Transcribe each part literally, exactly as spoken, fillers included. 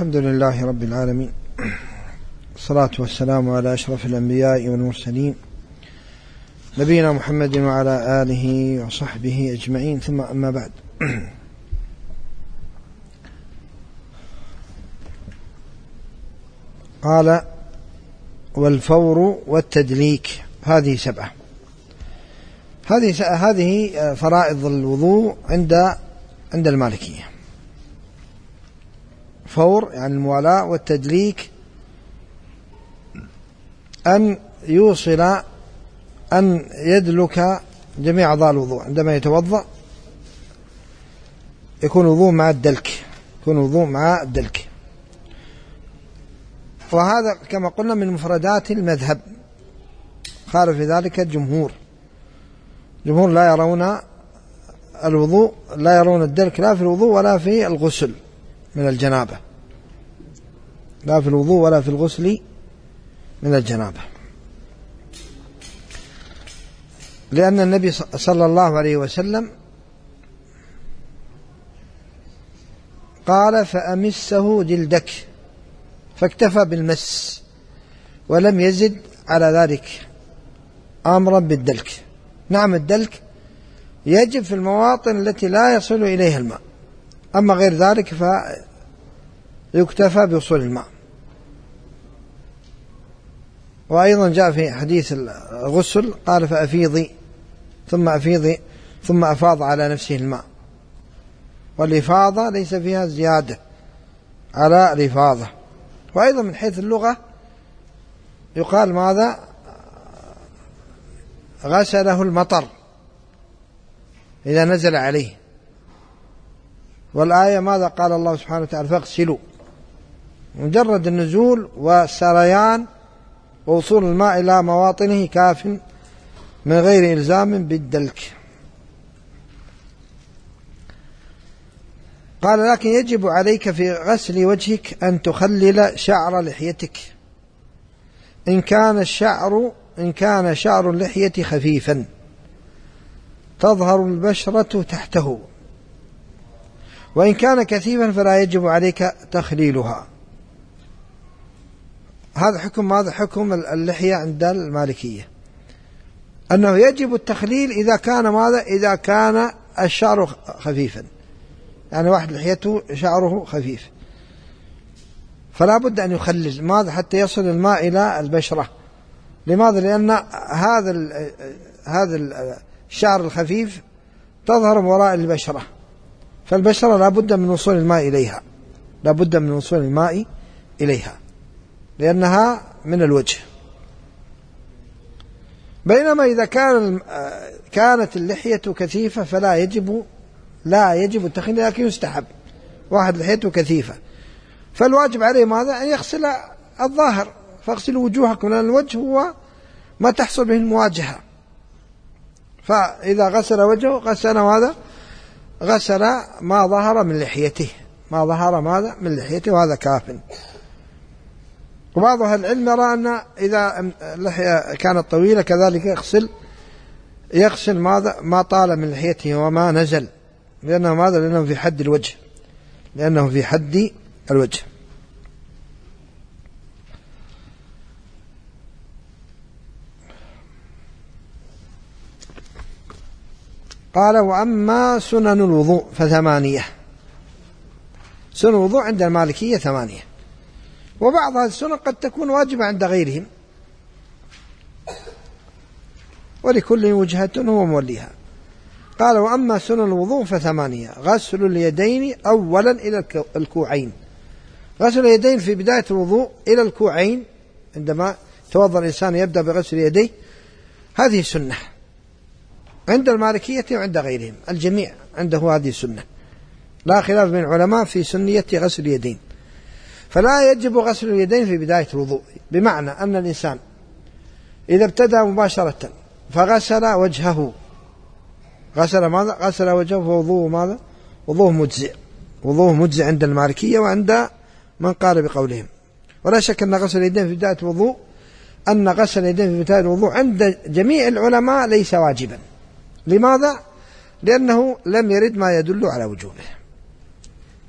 الحمد لله رب العالمين، الصلاة والسلام على أشرف الأنبياء والمرسلين نبينا محمد وعلى آله وصحبه أجمعين، ثم أما بعد. قال: والفور والتدليك، هذه سبعة. هذه هذه فرائض الوضوء عند عند المالكية. فور يعني الموالاة، والتدليك أن يوصل أن يدلك جميع أعضاء الوضوء عندما يتوضأ، يكون وضوء مع الدلك، يكون وضوء مع الدلك. وهذا كما قلنا من مفردات المذهب، خالف في ذلك الجمهور. الجمهور لا يرون الوضوء، لا يرون الدلك لا في الوضوء ولا في الغسل من الجنابة، لا في الوضوء ولا في الغسل من الجنابة، لأن النبي صلى الله عليه وسلم قال: فأمسه جلدك، فاكتفى بالمس ولم يزد على ذلك أمرا بالدلك. نعم، الدلك يجب في المواطن التي لا يصل إليها الماء، أما غير ذلك فيكتفى بوصول الماء. وأيضا جاء في حديث الغسل قال: فأفيضي ثم أفيضي ثم أفاض على نفسه الماء. والإفاضة ليس فيها زيادة على الإفاضة. وأيضا من حيث اللغة يقال ماذا؟ غسله المطر إذا نزل عليه. والآية ماذا قال الله سبحانه وتعالى؟ فاغسلوا. مجرد النزول والسريان ووصول الماء إلى مواطنه كاف من غير إلزام بالدلك. قال: لكن يجب عليك في غسل وجهك أن تخلل شعر لحيتك إن كان الشعر إن كان شعر اللحية خفيفا تظهر البشرة تحته، وإن كان كثيفا فلا يجب عليك تخليلها. هذا حكم ماذا؟ حكم اللحية عند المالكية، أنه يجب التخليل إذا كان ماذا؟ إذا كان الشعر خفيفا، يعني واحد لحيته شعره خفيف فلا بد أن يخلل ماذا؟ حتى يصل الماء إلى البشرة. لماذا؟ لأن هذا هذا الشعر الخفيف تظهر من وراء البشرة، فالبشرة لا بد من وصول الماء إليها، لا بد من وصول الماء إليها لأنها من الوجه. بينما إذا كان كانت اللحية كثيفة فلا يجب لا يجب التخليل، لكن يستحب. واحد لحيته كثيفة فالواجب عليه ماذا؟ أن يغسل الظاهر، فاغسلوا وجوهكم، لأن الوجه هو ما تحصل به المواجهة. فإذا غسل وجهه غسل ماذا؟ غسل ما ظهر من لحيته، ما ظهر ماذا؟ من لحيته، وهذا كاف. وبعض أهل العلم يرى أن إذا اللحية كانت طويلة كذلك يغسل يغسل ماذا؟ ما طال من لحيته وما نزل، لأنه ماذا؟ لأنه في حد الوجه، لأنه في حد الوجه. قال: وأما سنن الوضوء فثمانية. سنن الوضوء عند المالكية ثمانية، وبعض هذه السنن قد تكون واجبة عند غيرهم، ولكل وجهة هو موليها. قال: وأما سنن الوضوء فثمانية: غسل اليدين أولا إلى الكوعين. غسل اليدين في بداية الوضوء إلى الكوعين، عندما توضأ الإنسان يبدأ بغسل يديه، هذه سنة عند المالكية وعند غيرهم، الجميع عنده هذه السنة، لا خلاف بين العلماء في سنية غسل اليدين. فلا يجب غسل اليدين في بداية الوضوء، بمعنى أن الإنسان إذا ابتدأ مباشرة فغسل وجهه، غسل ماذا؟ غسل وجهه، فوضوه ماذا؟ وضوءه مجزئ، وضوءه مجزئ عند المالكية وعند من قال بقولهم. ولا شك أن غسل اليدين في بداية الوضوء أن غسل اليدين في بداية الوضوء عند جميع العلماء ليس واجبا. لماذا؟ لأنه لم يرد ما يدل على وجوبه،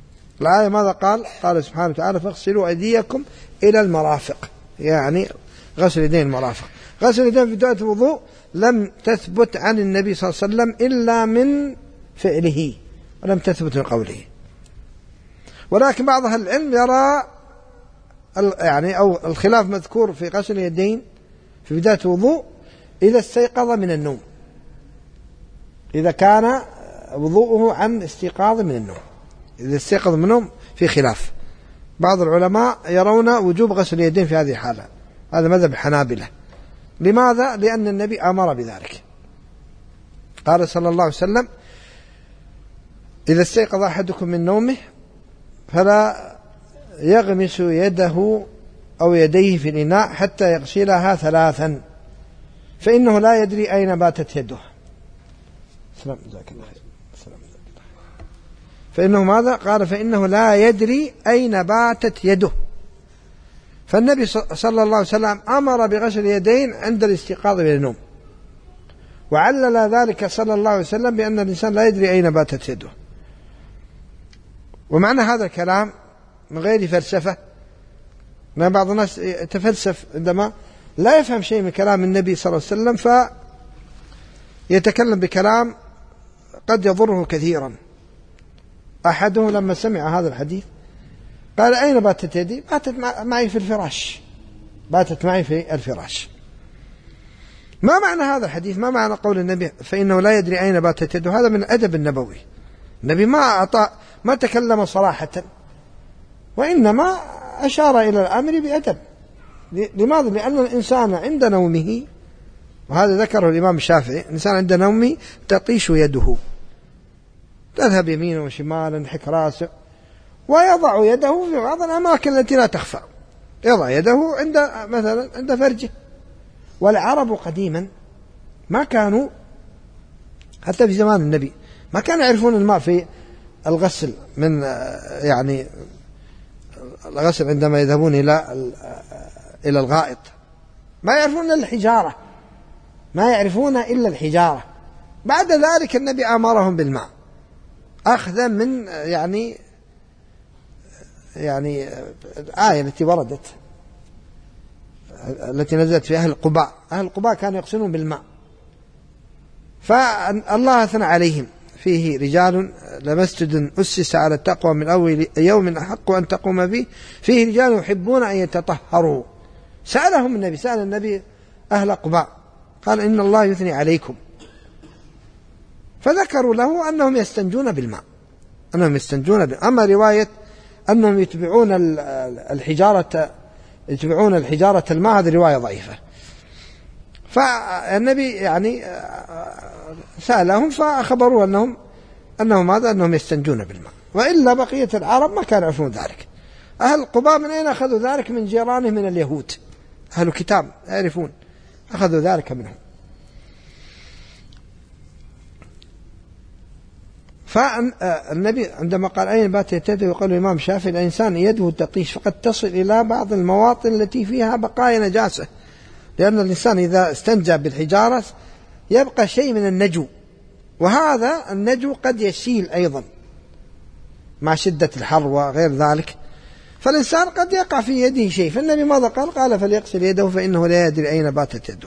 الآية ماذا قال؟ قال سبحانه وتعالى فاغسلوا أيديكم إلى المرافق، يعني غسل يدين المرافق. غسل يدين في بداية الوضوء لم تثبت عن النبي صلى الله عليه وسلم إلا من فعله ولم تثبت من قوله. ولكن بعض أهل العلم يرى يعني أو الخلاف مذكور في غسل اليدين في بداية الوضوء إذا استيقظ من النوم، إذا كان وضوءه عن استيقاظ من النوم. إذا استيقظ من النوم في خلاف، بعض العلماء يرون وجوب غسل اليدين في هذه الحالة، هذا مذهب الحنابلة. لماذا؟ لأن النبي أمر بذلك، قال صلى الله عليه وسلم إذا استيقظ أحدكم من نومه فلا يغمس يده أو يديه في الإناء حتى يغسلها ثلاثا فإنه لا يدري أين باتت يده. سلام جزاك الله خير. سلام جزاك الله. فإنه ماذا؟ قال فإنه لا يدري أين باتت يده. فالنبي صلى الله عليه وسلم أمر بغسل اليدين عند الاستيقاظ من النوم، وعلل ذلك صلى الله عليه وسلم بأن الإنسان لا يدري أين باتت يده. ومعنى هذا الكلام من غير فلسفة، لأن بعض الناس يتفلسف عندما لا يفهم شيء من كلام النبي صلى الله عليه وسلم فيتكلم بكلام قد يضره كثيرا. أحدهم لما سمع هذا الحديث قال أين باتت يدي؟ باتت معي في الفراش، باتت معي في الفراش. ما معنى هذا الحديث؟ ما معنى قول النبي فإنه لا يدري أين باتت يده؟ هذا من الأدب النبوي. النبي ما أعطى ما تكلم صراحة، وإنما أشار إلى الأمر بأدب. لماذا؟ لأن الإنسان عند نومه، وهذا ذكره الإمام الشافعي، الإنسان عند نومه تطيش يده، تذهب يمينا وشمالا، ينحك راسه، ويضع يده في بعض الأماكن التي لا تخفى، يضع يده عند مثلا عند فرجه. والعرب قديما ما كانوا حتى في زمان النبي ما كانوا يعرفون الماء في الغسل، من يعني الغسل عندما يذهبون إلى إلى الغائط ما يعرفون إلا الحجارة، ما يعرفون إلا الحجارة. بعد ذلك النبي أمرهم بالماء أخذا من يعني يعني الآية التي وردت التي نزلت في أهل قباء. أهل قباء كانوا يغسلون بالماء، فالله أثنى عليهم فيه رجال لمسجد أسس على التقوى من أول يوم أحق أن تقوم فيه فيه رجال يحبون أن يتطهروا. سألهم النبي، سأل النبي أهل قباء قال إن الله يثني عليكم، فذكروا له أنهم يستنجون بالماء، أنهم يستنجون بالماء. أما رواية أنهم يتبعون الحجارة يتبعون الحجارة الماء هذه رواية ضعيفة. فالنبي يعني سألهم فأخبروا أنهم أنهم ماذا؟ أنهم يستنجون بالماء، وإلا بقية العرب ما كانوا يعرفون ذلك. أهل قباء من أين أخذوا ذلك؟ من جيرانهم من اليهود، أهل الكتاب يعرفون، أخذوا ذلك منهم. فالنبي عندما قال أين باتت يده يقول الإمام الشافعي الإنسان يده تطيش فقد تصل إلى بعض المواطن التي فيها بقايا نجاسة، لأن الإنسان إذا استنجى بالحجارة يبقى شيء من النجو، وهذا النجو قد يسيل أيضا مع شدة الحر وغير ذلك، فالإنسان قد يقع في يده شيء. فالنبي ماذا قال؟ قال فليغسل يده فإنه لا يدري أين باتت يده.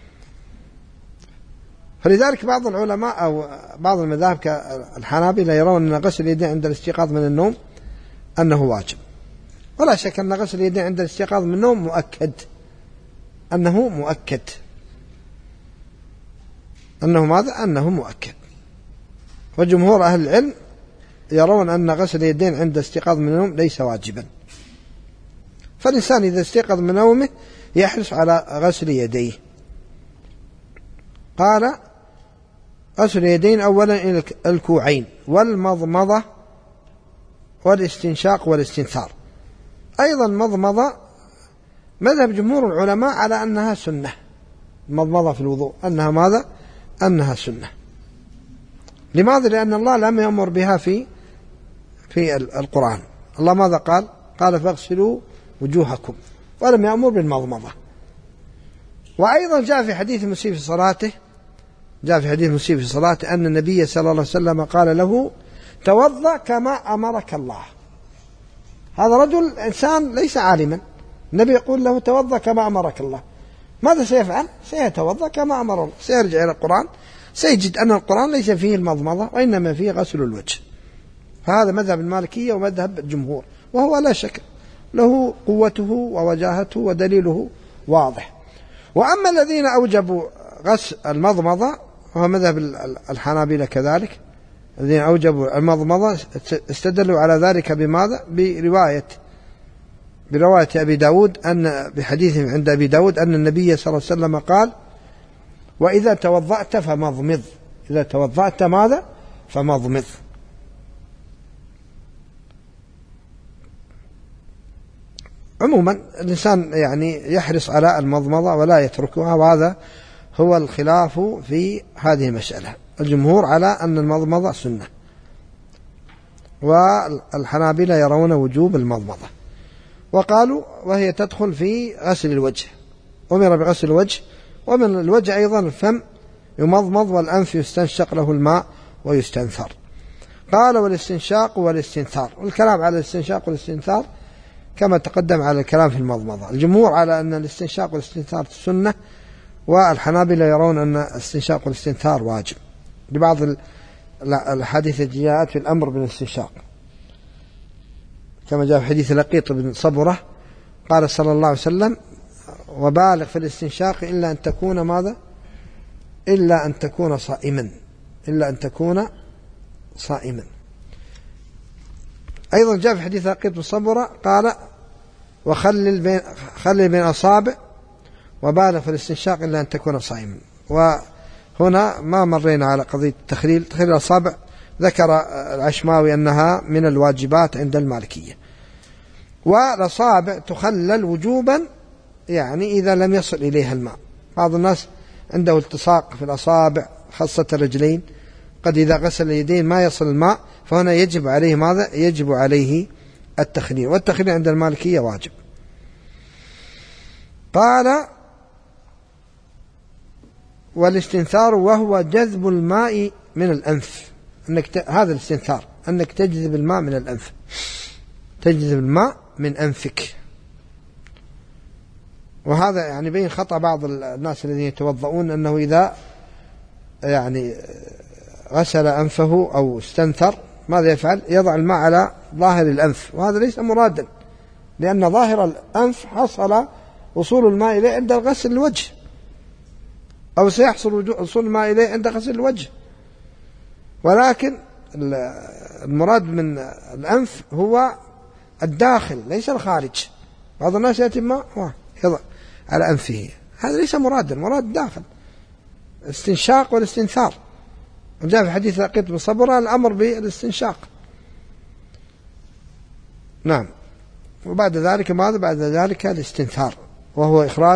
فلذلك بعض العلماء أو بعض المذاهب كالحنابلة يرون أن غسل اليدين عند الاستيقاظ من النوم أنه واجب، ولا شك أن غسل اليدين عند الاستيقاظ من النوم مؤكد، أنه مؤكد أنه ماذا؟ أنه مؤكد. وجمهور أهل العلم يرون أن غسل اليدين عند استيقاظ من النوم ليس واجبا. فالإنسان إذا استيقظ من نومه يحرص على غسل يديه. قال غسل اليدين أولا إلى الكوعين والمضمضة والاستنشاق والاستنثار. أيضا مضمضة مذهب جمهور العلماء على أنها سنة، المضمضة في الوضوء أنها ماذا؟ أنها سنة. لماذا؟ لأن الله لم يأمر بها في في القرآن. الله ماذا قال؟ قال فاغسلوا وجوهكم، ولم يأمر بالمضمضة. وأيضا جاء في حديث المسيء في صلاته جاء في حديث المسيء في صلاته أن النبي صلى الله عليه وسلم قال له توضأ كما أمرك الله. هذا رجل إنسان ليس عالما، النبي يقول له توضأ كما أمرك الله، ماذا سيفعل؟ سيتوضأ كما أمر الله، سيرجع إلى القرآن سيجد أن القرآن ليس فيه المضمضة وإنما فيه غسل الوجه. فهذا مذهب المالكية ومذهب الجمهور، وهو لا شك له قوته ووجاهته ودليله واضح. وأما الذين أوجبوا غسل المضمضة وهو مذهب الحنابلة كذلك، الذين أوجبوا المضمضة استدلوا على ذلك بماذا؟ برواية برواية أبي داود، أن بحديث عند أبي داود أن النبي صلى الله عليه وسلم قال: وإذا توضأت فمضمض، إذا توضأت ماذا؟ فمضمض. عموما الإنسان يعني يحرص على المضمضة ولا يتركها، وهذا هو الخلاف في هذه المسألة. الجمهور على أن المضمضة سنة، والحنابلة يرون وجوب المضمضة، وقالوا وهي تدخل في غسل الوجه، أمر بغسل الوجه، ومن الوجه أيضا الفم يمضمض، والأنف يستنشق له الماء ويستنثر. قال: والاستنشاق والاستنثار، والكلام على الاستنشاق والاستنثار كما تقدم على الكلام في المضمضة. الجمهور على أن الاستنشاق والاستنثار سنة، والحنابلة يرون أن الاستنشاق والاستنثار واجب، لبعض الحديث الجاءت في الأمر بالاستنشاق، كما جاء في حديث لقيط بن صبرة قال صلى الله عليه وسلم: وبالغ في الاستنشاق إلا أن تكون ماذا؟ إلا أن تكون صائما، إلا أن تكون صائما. أيضا جاء في حديث لقيط بن صبرة قال: وخلل بين خلل بين أصابع، وبالغ في الاستنشاق إلا أن تكون صائما. وهنا ما مرينا على قضية التخليل، تخليل الأصابع ذكر العشماوي أنها من الواجبات عند المالكية، والأصابع تخلل وجوبا يعني إذا لم يصل إليها الماء. بعض الناس عنده التصاق في الأصابع خاصة الرجلين، قد إذا غسل اليدين ما يصل الماء، فهنا يجب عليه ماذا؟ يجب عليه التخليل، والتخليل عند المالكية واجب. قال: والاستنثار وهو جذب الماء من الأنف، أنك ت... هذا الاستنثار أنك تجذب الماء من الأنف، تجذب الماء من أنفك. وهذا يعني بين خطأ بعض الناس الذين يتوضؤون أنه إذا يعني غسل أنفه أو استنثر ماذا يفعل؟ يضع الماء على ظاهر الأنف، وهذا ليس مرادا، لأن ظاهر الأنف حصل وصول الماء إليه عند غسل الوجه، أو سيحصل وصول الماء إليه عند غسل الوجه، ولكن المراد من الأنف هو الداخل ليس الخارج. بعض الناس يأتي الماء يضع على أنفه، هذا ليس مرادا، مراد الداخل، استنشاق والاستنثار. جاء في حديث لقيط بن صبرة الأمر بالاستنشاق. نعم. وبعد ذلك ماذا؟ بعد ذلك الاستنثار، وهو إخراج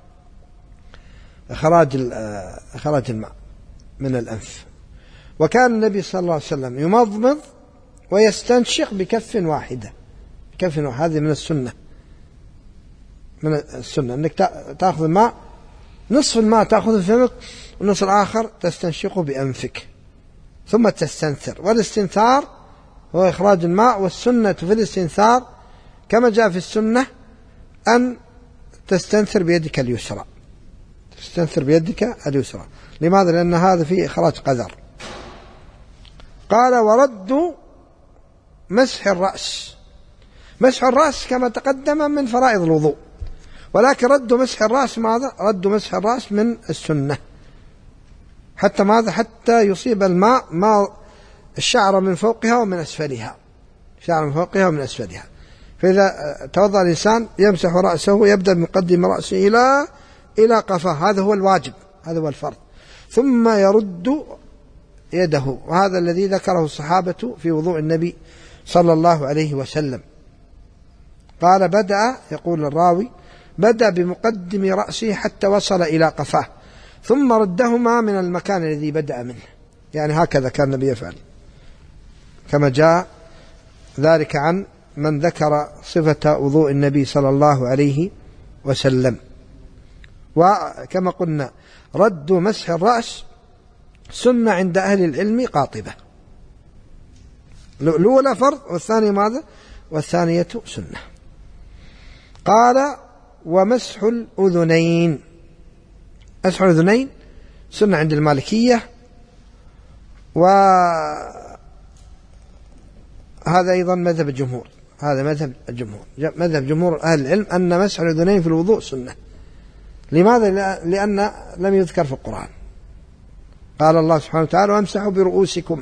إخراج إخراج الماء من الأنف. وكان النبي صلى الله عليه وسلم يمضمض ويستنشق بكف واحدة، بكف واحدة. هذه من السنة، من السنة أنك تأخذ الماء، نصف الماء تأخذه في فمك، والنصف الآخر تستنشقه بأنفك، ثم تستنثر. والاستنثار هو إخراج الماء، والسنة في الاستنثار كما جاء في السنة أن تستنثر بيدك اليسرى، تستنثر بيدك اليسرى. لماذا؟ لأن هذا فيه إخراج قذر. قال: ورد مسح الرأس. مسح الرأس كما تقدم من فرائض الوضوء، ولكن رد مسح الرأس ماذا؟ رد مسح الرأس من السنة، حتى ماذا؟ حتى يصيب الماء ما الشعر من فوقها ومن أسفلها، شعر من فوقها ومن أسفلها. فإذا توضأ الإنسان يمسح رأسه، يبدأ من مقدم رأسه إلى إلى قفاه، هذا هو الواجب، هذا هو الفرض، ثم يرد يده. وهذا الذي ذكره الصحابة في وضوء النبي صلى الله عليه وسلم. قال: بدأ، يقول الراوي، بدأ بمقدم رأسه حتى وصل إلى قفاه، ثم ردهما من المكان الذي بدأ منه. يعني هكذا كان النبي يفعل، كما جاء ذلك عن من ذكر صفة وضوء النبي صلى الله عليه وسلم. وكما قلنا رد مسح الرأس سنة عند أهل العلم قاطبة، الأولى فرض والثانية ماذا؟ والثانية سنة. قال ومسح الأذنين، مسح الأذنين سنة عند المالكية، وهذا أيضا مذهب الجمهور، هذا مذهب الجمهور، مذهب جمهور أهل العلم أن مسح الأذنين في الوضوء سنة. لماذا؟ لأن لم يذكر في القرآن. قال الله سبحانه وتعالى وامسحوا برؤوسكم.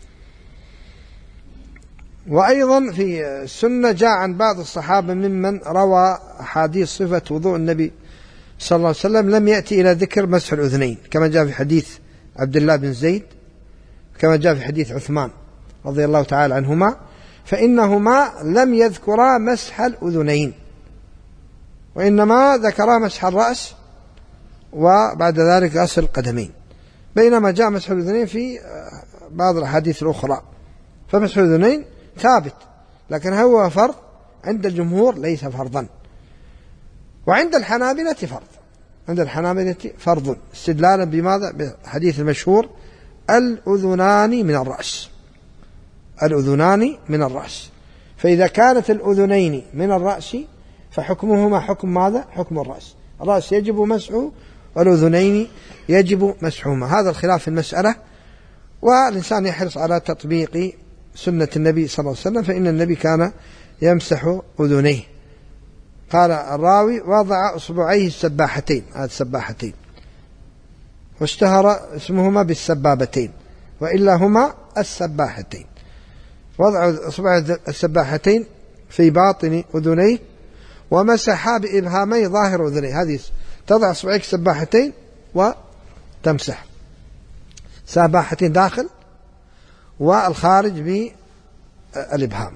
وأيضا في السنة جاء عن بعض الصحابة ممن روى أحاديث صفة وضوء النبي صلى الله عليه وسلم لم يأتي إلى ذكر مسح الأذنين، كما جاء في حديث عبد الله بن زيد، كما جاء في حديث عثمان رضي الله تعالى عنهما، فإنهما لم يذكرا مسح الأذنين، وإنما ذكرا مسح الرأس وبعد ذلك غسل القدمين، بينما جاء مسح الأذنين في بعض الأحاديث الأخرى. فمسح الأذنين ثابت، لكن هو فرض عند الجمهور ليس فرضا، وعند الحنابلة فرض، عند الحنابلة فرض، استدلالا بماذا؟ بالحديث المشهور الأذنان من الرأس، الأذنان من الرأس. فإذا كانت الأذنين من الرأس فحكمهما حكم ماذا؟ حكم الرأس، الرأس يجب مسحه والأذنين يجب مسحهما. هذا الخلاف في المسألة، والإنسان يحرص على تطبيق سنة النبي صلى الله عليه وسلم، فإن النبي كان يمسح أذنيه. قال الراوي وضع أصبعيه السباحتين، هذه السباحتين، واشتهر اسمهما بالسبابتين، وإلا هما السباحتين. وضع أصبع السباحتين في باطن أذنيه ومسح بإبهامي ظاهر أذنيه. هذه تضع أصبعيك السباحتين وتمسح، سباحتين داخل والخارج بالإبهام.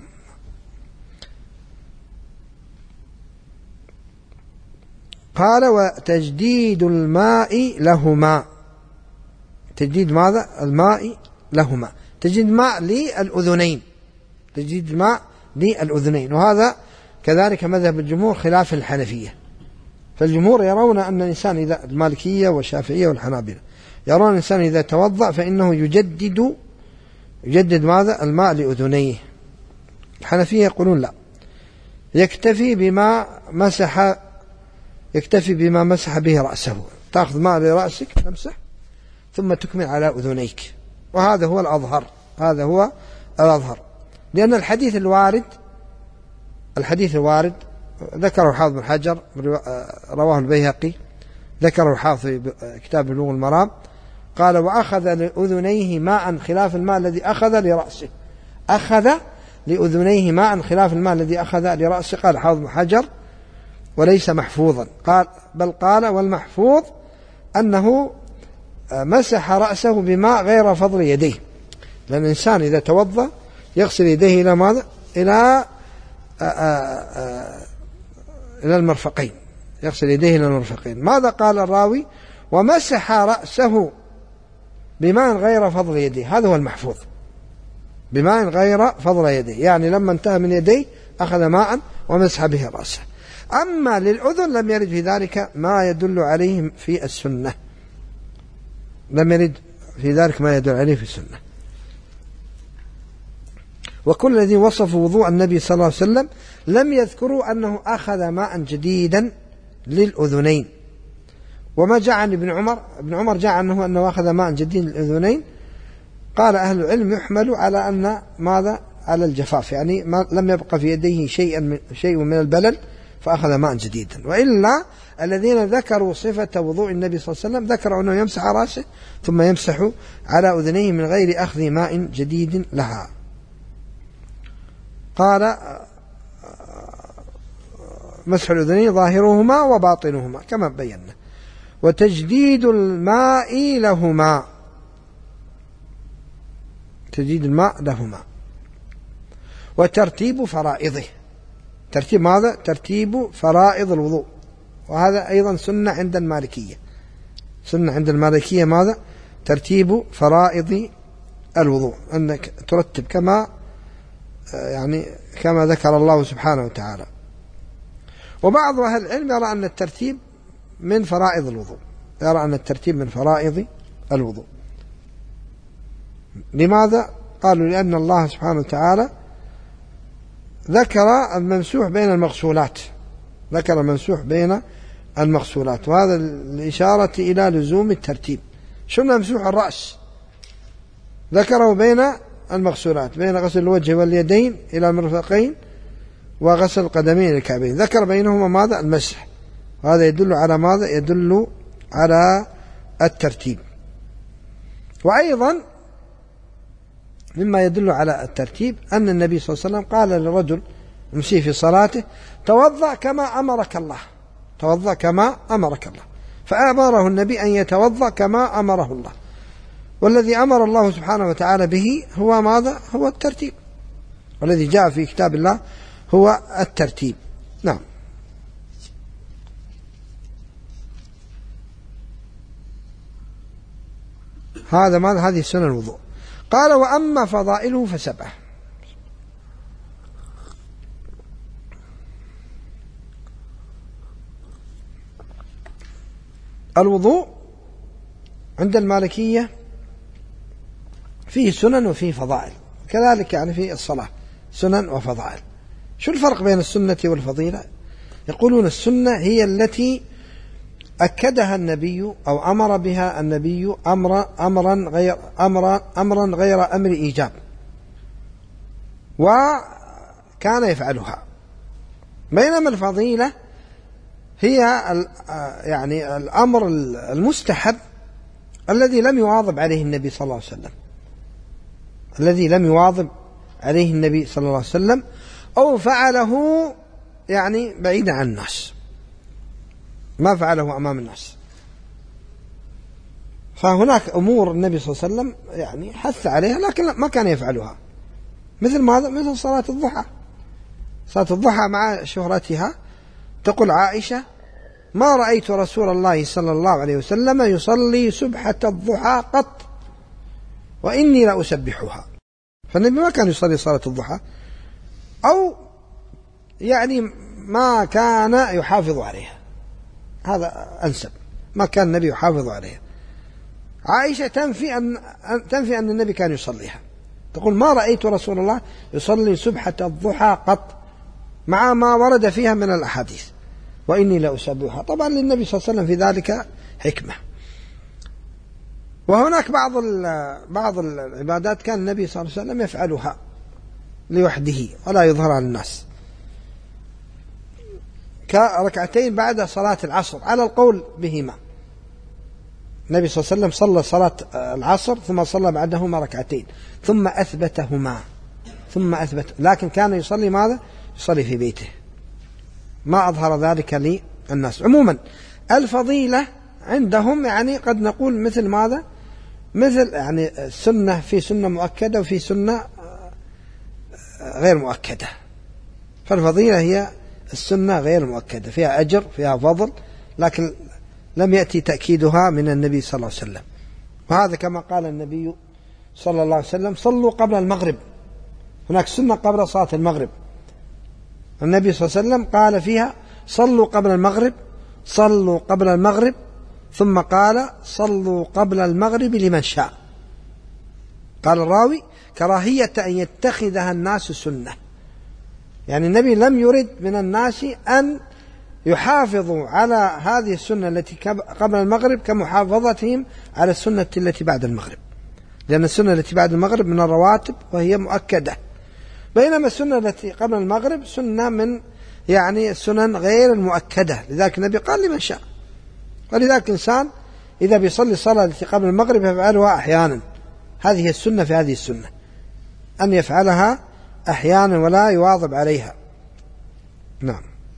قال وتجديد الماء لهما، تجديد ماذا؟ الماء لهما، تجديد الماء للأذنين، تجديد الماء للأذنين. وهذا كذلك مذهب الجمهور خلاف الحنفية. فالجمهور يرون أن الإنسان إذا، المالكية والشافعية والحنابلة يرون الإنسان إذا توضأ فإنه يجدد يجدد ماذا؟ الماء لأذنيه. الحنفية يقولون لا، يكتفي بما مسح يكتفي بما مسح به رأسه، تأخذ ماء لرأسك تمسح ثم تكمل على أذنيك، وهذا هو الأظهر، هذا هو الأظهر، لأن الحديث الوارد الحديث الوارد ذكره حافظ بن حجر، رواه البيهقي، ذكره حافظ في كتاب بلوغ المرام، قال وأخذ لأذنيه ماء خلاف الماء الذي أخذ لرأسه، أخذ لأذنيه ماء خلاف الماء الذي أخذ لرأسه، قال حافظ بن حجر وليس محفوظا، قال بل قال والمحفوظ أنه مسح رأسه بماء غير فضل يديه، لأن الإنسان إذا توضأ يغسل يديه إلى ماذا؟ إلى آآ آآ إلى المرفقين، يغسل يديه إلى المرفقين. ماذا قال الراوي؟ ومسح رأسه بماء غير فضل يديه، هذا هو المحفوظ، بماء غير فضل يديه، يعني لما انتهى من يديه أخذ ماء ومسح به رأسه. أما للأذن لم يرد في ذلك ما يدل عليه في السنة، لم يرد في ذلك ما يدل عليه في السنة. وكل الذين وصفوا وضوء النبي صلى الله عليه وسلم لم يذكروا أنه أخذ ماء جديدا للأذنين. وما جاء عن ابن عمر ابن عمر جاء عنه أنه أخذ ماء جديد للأذنين، قال أهل العلم يحمل على أن ماذا؟ على الجفاف، يعني ما لم يبقى في يديه شيء من, شيء من البلل فأخذ ماء جديدا. وإلا الذين ذكروا صفة وضوء النبي صلى الله عليه وسلم ذكروا أنه يمسح رأسه ثم يمسح على أذنيه من غير أخذ ماء جديد لها. قال مسح الأذنين ظاهرهما وباطنهما كما بينا، وتجديد الماء لهما، تجديد الماء لهما، وترتيب فرائضه، ترتيب ماذا؟ ترتيب فرائض الوضوء، وهذا أيضا سنة عند المالكية، سنة عند المالكية ماذا؟ ترتيب فرائض الوضوء، أنك ترتب كما يعني كما ذكر الله سبحانه وتعالى. وبعض أهل العلم يرى أن الترتيب من فرائض الوضوء، يرى أن الترتيب من فرائض الوضوء. لماذا؟ قالوا لأن الله سبحانه وتعالى ذكر الممسوح بين المغسولات، ذكر الممسوح بين المغسولات، وهذا الإشارة إلى لزوم الترتيب. شو ممسوح الرأس؟ ذكره بين المغسولات، بين غسل الوجه واليدين إلى المرفقين وغسل القدمين إلى الكعبين، ذكر بينهما ماذا؟ المسح. وهذا يدل على ماذا؟ يدل على الترتيب. وأيضا مما يدل على الترتيب أن النبي صلى الله عليه وسلم قال للرجل المسيء في صلاته: توضأ كما أمرك الله، توضأ كما أمرك الله، فأمره النبي أن يتوضأ كما أمره الله. والذي أمر الله سبحانه وتعالى به هو ماذا؟ هو الترتيب، والذي جاء في كتاب الله هو الترتيب. نعم. هذا ماذا؟ هذه سنن الوضوء. قال: وأما فضائله فسبعة. الوضوء عند المالكية فيه سنن وفيه فضائل، كذلك يعني في الصلاة سنن وفضائل. شو الفرق بين السنة والفضيلة؟ يقولون السنة هي التي أكدها النبي أو أمر بها النبي أمر أمرا غير أمر أمرا غير أمر إيجاب، وكان يفعلها. بينما الفضيلة هي يعني الأمر المستحب الذي لم يواظب عليه النبي صلى الله عليه وسلم، الذي لم يواظب عليه النبي صلى الله عليه وسلم، أو فعله يعني بعيدا عن الناس، ما فعله أمام الناس. فهناك أمور النبي صلى الله عليه وسلم يعني حث عليها لكن ما كان يفعلها، مثل ماذا؟ مثل صلاة الضحى. صلاة الضحى مع شهرتها تقول عائشة: ما رأيت رسول الله صلى الله عليه وسلم يصلي سبحة الضحى قط وإني لأسبحها. فالنبي ما كان يصلي صلاة الضحى، أو يعني ما كان يحافظ عليها، هذا أنسب، ما كان النبي يحافظ عليها. عائشة تنفي أن تنفي أن النبي كان يصليها، تقول: ما رأيت رسول الله يصلي سبحة الضحى قط، مع ما ورد فيها من الأحاديث، وإني لأسبحها. طبعا للنبي صلى الله عليه وسلم في ذلك حكمة. وهناك بعض بعض العبادات كان النبي صلى الله عليه وسلم يفعلها لوحده ولا يظهرها للناس، كركعتين بعد صلاة العصر على القول بهما. النبي صلى الله عليه وسلم صلى صلاة العصر ثم صلى بعدهما ركعتين ثم أثبتهما ثم أثبت، لكن كان يصلي ماذا؟ يصلي في بيته، ما أظهر ذلك للناس. عموما الفضيلة عندهم يعني قد نقول مثل ماذا؟ مثل يعني السنة، في سنة مؤكدة وفي سنة غير مؤكدة. فالفضيلة هي السنة غير المؤكدة، فيها أجر فيها فضل، لكن لم يأتي تأكيدها من النبي صلى الله عليه وسلم. وهذا كما قال النبي صلى الله عليه وسلم: صلوا قبل المغرب. هناك سنة قبل صلاة المغرب، النبي صلى الله عليه وسلم قال فيها: صلوا قبل المغرب، صلوا قبل المغرب، ثم قال: صلوا قبل المغرب لمن شاء. قال الراوي: كراهية أن يتخذها الناس سنة، يعني النبي لم يرد من الناس أن يحافظوا على هذه السنة التي قبل المغرب كمحافظتهم على السنة التي بعد المغرب، لأن السنة التي بعد المغرب من الرواتب وهي مؤكدة، بينما السنة التي قبل المغرب سنة من يعني السنن غير المؤكدة. لذلك النبي قال: لمن شاء. ولذلك الإنسان إذا بيصلي الصلاة التي قبل المغرب يفعلها أحيانا، هذه السنة في هذه السنة أن يفعلها أحيانا ولا يواظب عليها. نعم.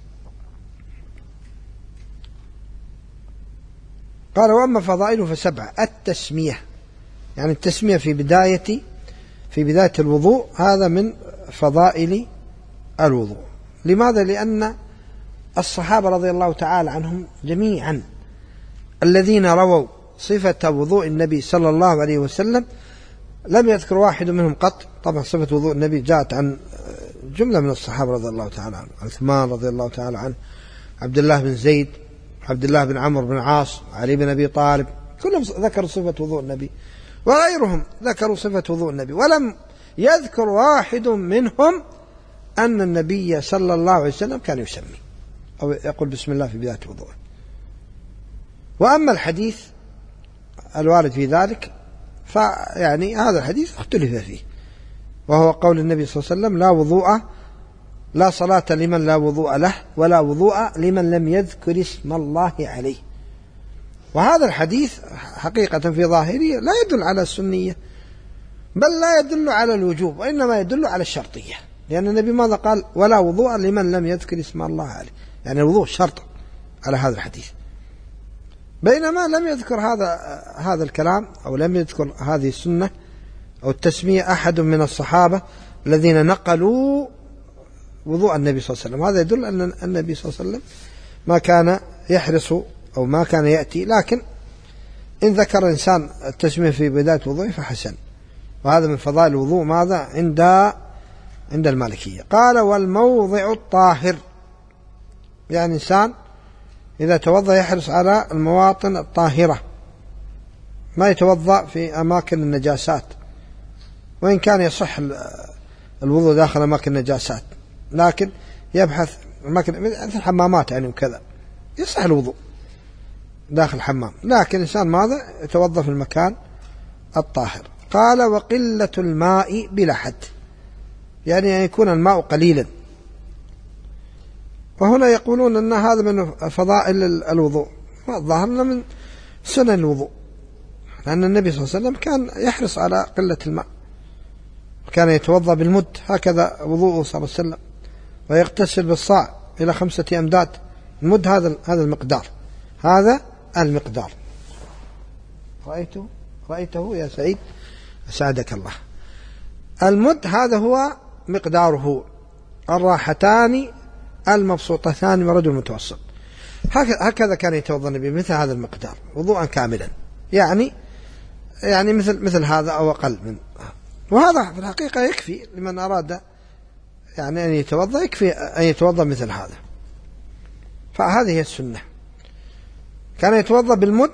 قال: وأما فضائله فسبعة. التسمية، يعني التسمية في بداية في بداية الوضوء، هذا من فضائل الوضوء. لماذا؟ لأن الصحابة رضي الله تعالى عنهم جميعا الذين رووا صفة وضوء النبي صلى الله عليه وسلم لم يذكر واحد منهم قط. طبعا صفة وضوء النبي جاءت عن جملة من الصحابة رضي الله تعالى عنه: عثمان رضي الله تعالى عنه، عبد الله بن زيد، عبد الله بن عمرو بن عاص، علي بن أبي طالب، كلهم ذكروا صفة وضوء النبي، وغيرهم ذكروا صفة وضوء النبي، ولم يذكر واحد منهم أن النبي صلى الله عليه وسلم كان يسمي أو يقول بسم الله في بداية وضوءه. وأما الحديث الوارد في ذلك فيعني هذا الحديث اختلف فيه، وهو قول النبي صلى الله عليه وسلم لا وضوء لا صلاة لمن لا وضوء له ولا وضوء لمن لم يذكر اسم الله عليه. وهذا الحديث حقيقة في ظاهره لا يدل على السنية، بل لا يدل على الوجوب، وإنما يدل على الشرطية، لأن النبي ماذا قال؟ ولا وضوء لمن لم يذكر اسم الله عليه، يعني الوضوء شرط على هذا الحديث، بينما لم يذكر هذا هذا الكلام أو لم يذكر هذه السنة أو التسمية أحد من الصحابة الذين نقلوا وضوء النبي صلى الله عليه وسلم. هذا يدل أن النبي صلى الله عليه وسلم ما كان يحرص أو ما كان يأتي، لكن إن ذكر إنسان التسمية في بداية وضوءه فحسن. وهذا من فضائل الوضوء ماذا عند عند المالكية. قال والموضع الطاهر، يعني إنسان إذا توضأ يحرص على المواطن الطاهرة، ما يتوضأ في أماكن النجاسات، وإن كان يصح الوضوء داخل أماكن النجاسات، لكن يبحث أماكن مثل الحمامات يعني وكذا يصح الوضوء داخل الحمام، لكن إنسان ماذا يتوضأ في المكان الطاهر. قال وقلة الماء بلا حد، يعني أن يكون الماء قليلا. وهنا يقولون أن هذا من فضائل الوضوء، والظاهر من سنن الوضوء، لأن النبي صلى الله عليه وسلم كان يحرص على قلة الماء، كان يتوضأ بالمد، هكذا وضوءه صلى الله عليه وسلم، ويغتسل بالصاع إلى خمسة أمداد. المد هذا هذا المقدار، هذا المقدار. رأيته رأيته يا سعيد أسعدك الله. المد هذا هو مقداره، الراحتان المبسوطتان من رجل متوسط، هكذا كان يتوضأ النبي مثل هذا المقدار وضوءا كاملا، يعني يعني مثل مثل هذا أو أقل من، وهذا في الحقيقة يكفي لمن أراد يعني أن يتوضأ، يكفي أن يتوضأ مثل هذا. فهذه هي السنة. كان يتوضأ بالمد،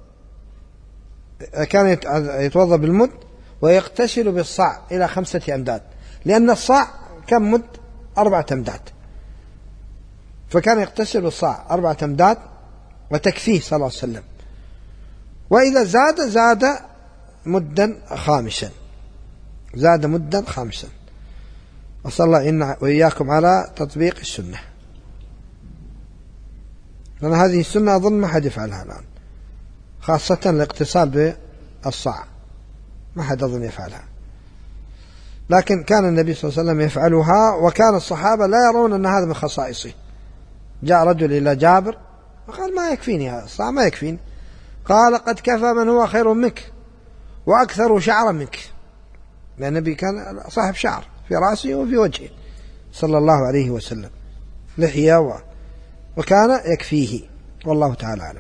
كان يتوضأ بالمد ويغتسل بالصاع إلى خمسة أمداد، لأن الصاع كم مد؟ أربعة أمداد، فكان يغتسل بالصاع أربعة أمداد وتكفيه صلى الله عليه وسلم. وإذا زاد زاد مدا خامسا، زاد مدا خامسا. وصلى الله إنا وإياكم على تطبيق السنة، لأن هذه السنة أظن ما حد يفعلها الآن، خاصة الاغتسال بالصاع ما حد أظن يفعلها، لكن كان النبي صلى الله عليه وسلم يفعلها، وكان الصحابة لا يرون أن هذا من خصائصه. جاء رجل إلى جابر وقال ما يكفيني هذا الصاع، ما يكفيني. قال قد كفى من هو خير منك وأكثر شعرا منك، لأن النبي كان صاحب شعر في رأسه وفي وجهه صلى الله عليه وسلم، لحية و... وكان يكفيه، والله تعالى أعلم.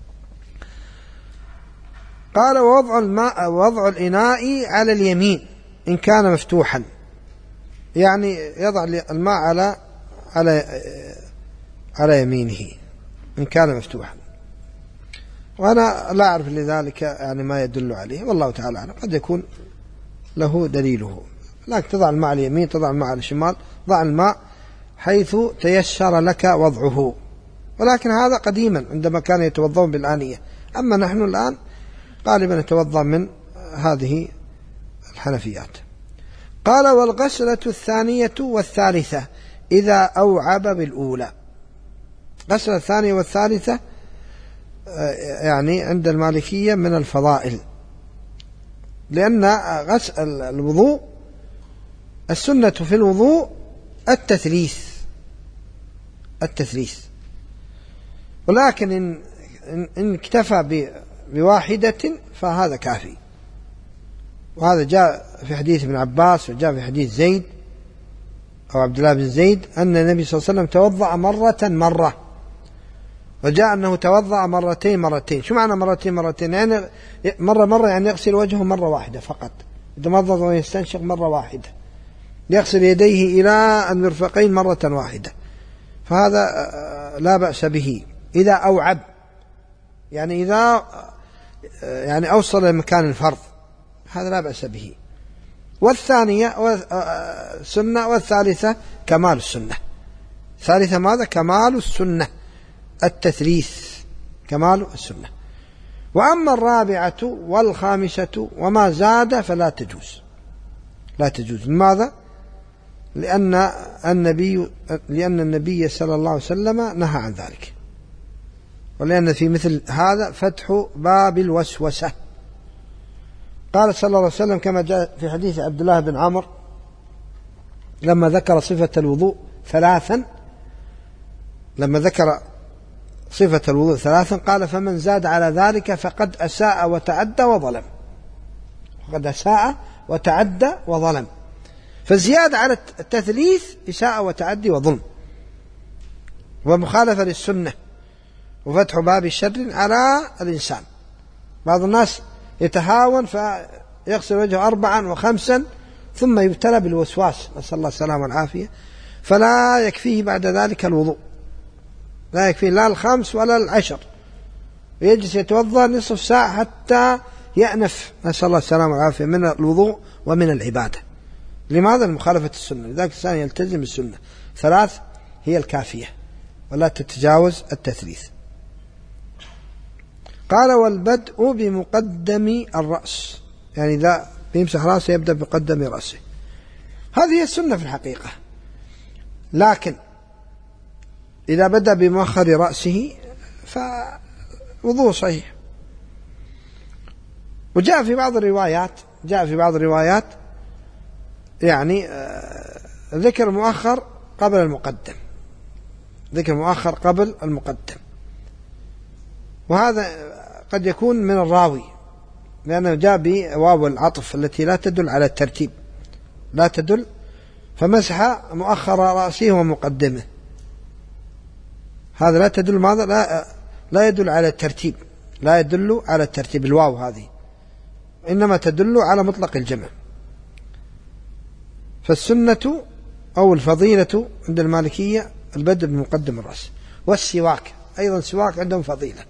قال ووضع الماء وضع الإناء على اليمين إن كان مفتوحا، يعني يضع الماء على على على يمينه إن كان مفتوحا. وأنا لا أعرف لذلك يعني ما يدل عليه، والله تعالى أعلم، قد يكون له دليله، لكن تضع الماء على اليمين، تضع الماء على الشمال، ضع الماء حيث تيسر لك وضعه. ولكن هذا قديما عندما كان يتوضون بالآنية، أما نحن الآن غالبا نتوضأ من هذه الحنفيات. قال والغسلة الثانية والثالثة إذا أوعب بالأولى. غسلة الثانية والثالثة يعني عند المالكية من الفضائل، لأن غسل الوضوء السنة في الوضوء التثليث التثليث ولكن إن, إن اكتفى بواحدة فهذا كافي. وهذا جاء في حديث ابن عباس، وجاء في حديث زيد أو عبد الله بن زيد أن النبي صلى الله عليه وسلم توضأ مرة مرة، وجاء أنه توضأ مرتين مرتين. شو معنى مرتين مرتين؟ يعني مرة مرة يعني يغسل وجهه مرة واحدة فقط، يتمضض ويستنشق مرة واحدة، يغسل يديه إلى المرفقين مرة واحدة، فهذا لا بأس به إذا أوعب، يعني إذا يعني أوصل لمكان الفرض، هذا لا بأس به. والثانية سنة، والثالثة كمال السنة. ثالثة ماذا؟ كمال السنة، التثليث، كمال السنة. وأما الرابعة والخامسة وما زاد فلا تجوز، لا تجوز. لماذا؟ لأن النبي لأن النبي صلى الله عليه وسلم نهى عن ذلك، ولأن في مثل هذا فتح باب الوسوسة. قال صلى الله عليه وسلم كما جاء في حديث عبد الله بن عمرو لما ذكر صفة الوضوء ثلاثا لما ذكر صفة الوضوء ثلاثا قال: فمن زاد على ذلك فقد أساء وتعدى وظلم. فقد أساء وتعدى وظلم. فالزيادة على التثليث إساءة وتعدي وظلم، ومخالفة للسنة، وفتح باب الشر على الإنسان. بعض الناس يتهاون فيغسل وجهه أربعا وخمسا ثم يبتلى بالوسواس، نسأل الله السلامة والعافية، فلا يكفيه بعد ذلك الوضوء، لا يكفيه لا الخمس ولا العشر، ويجلس يتوضأ نصف ساعة حتى يأنف، نسأل الله السلامة والعافية، من الوضوء ومن العبادة. لماذا؟ لمخالفة السنة. لذلك الإنسان يلتزم السنة، ثلاث هي الكافية ولا تتجاوز التثليث. قال: والبدء بمقدم الرأس، يعني إذا بيمسح رأسه يبدأ بمقدم رأسه. هذه هي السنة في الحقيقة، لكن إذا بدأ بمؤخر رأسه فوضوء صحيح. وجاء في بعض الروايات جاء في بعض الروايات يعني ذكر مؤخر قبل المقدم، ذكر مؤخر قبل المقدم، وهذا قد يكون من الراوي، لأنه جاء بواو العطف التي لا تدل على الترتيب، لا تدل، فمسح مؤخر رأسه ومقدمه، هذا لا تدل ماذا؟ لا, لا يدل على الترتيب، لا يدل على الترتيب الواو هذه، إنما تدل على مطلق الجمع. فالسنة أو الفضيلة عند المالكية البدء بمقدم الرأس. والسواك أيضا، سواك عندهم فضيلة.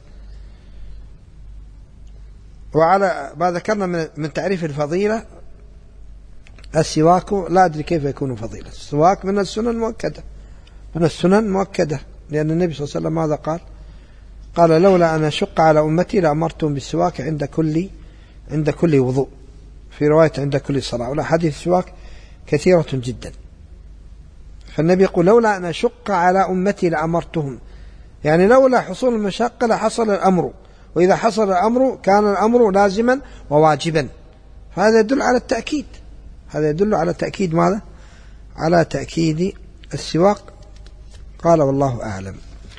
وعلى ما ذكرنا من تعريف الفضيلة، السواك لا أدري كيف يكون فضيلة. السواك من السنن المؤكدة، من السنن المؤكدة، لأن النبي صلى الله عليه وسلم ماذا قال؟ قال: لولا أن أشق على أمتي لأمرتهم بالسواك عند كل عند كل وضوء، في رواية عند كل صلاة. ولا حديث السواك كثيرة جدا. فالنبي يقول: لولا أن أشق على أمتي لأمرتهم، يعني لولا حصول المشقة لحصل الأمر، وإذا حصل الأمر كان الأمر لازما وواجبا. فهذا يدل على التأكيد، هذا يدل على تأكيد ماذا؟ على تأكيد السواك. قال: والله أعلم.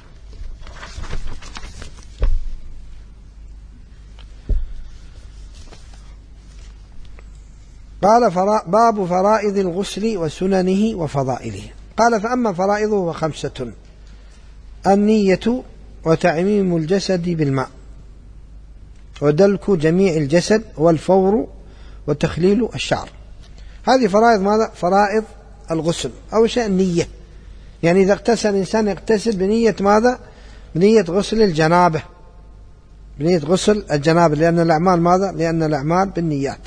قال: باب فرائض الغسل وسننه وفضائله. قال: فأما فرائضه فخمسة: النية، وتعميم الجسد بالماء، ودلك جميع الجسد، والفور، وتخليل الشعر. هذه فرائض ماذا؟ فرائض الغسل. أول شيء النية، يعني إذا اغتسل الإنسان يغتسل بنية ماذا؟ بنية غسل الجنابة، بنية غسل الجنابة، لأن الأعمال ماذا؟ لأن الأعمال بالنيات.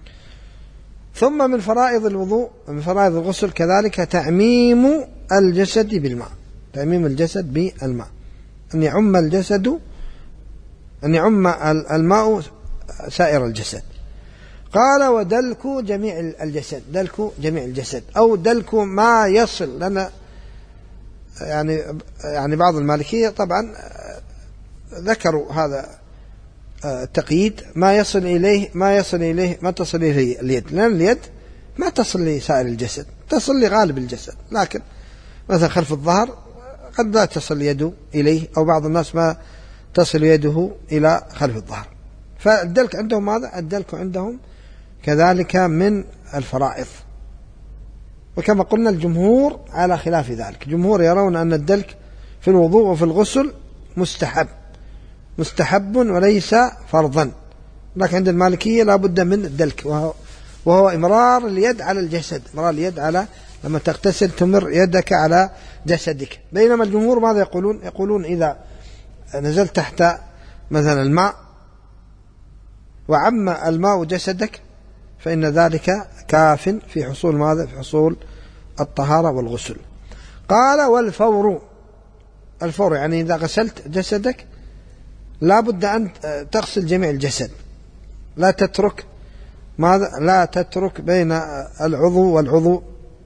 ثم من فرائض الوضوء، من فرائض الغسل كذلك تعميم الجسد بالماء، تعميم الجسد بالماء، أن يعم الجسد، أن يعم الماء سائر الجسد. قال: ودلك جميع الجسد، دلك جميع الجسد أو دلك ما يصل لنا، يعني يعني بعض المالكية طبعا ذكروا هذا التقييد، ما يصل إليه ما يصل إليه ما تصل إليه اليد، لأن اليد ما تصل لسائر الجسد، تصل لغالب الجسد، لكن مثلا خلف الظهر قد لا تصل يده إليه، أو بعض الناس ما تصل يده إلى خلف الظهر. فالدلك عندهم ماذا؟ الدلك عندهم كذلك من الفرائض. وكما قلنا الجمهور على خلاف ذلك، جمهور يرون أن الدلك في الوضوء وفي الغسل مستحب، مستحب وليس فرضا. لكن عند المالكية لا بد من الدلك، وهو, وهو إمرار اليد على الجسد، إمرار اليد على، لما تغتسل تمر يدك على جسدك. بينما الجمهور ماذا يقولون؟ يقولون إذا نزلت تحت مثلا الماء وعم الماء جسدك فإن ذلك كاف في حصول ماذا؟ في حصول الطهارة والغسل. قال والفور، الفور يعني إذا غسلت جسدك لا بد أن تغسل جميع الجسد، لا تترك ماذا؟ لا تترك بين العضو والعضو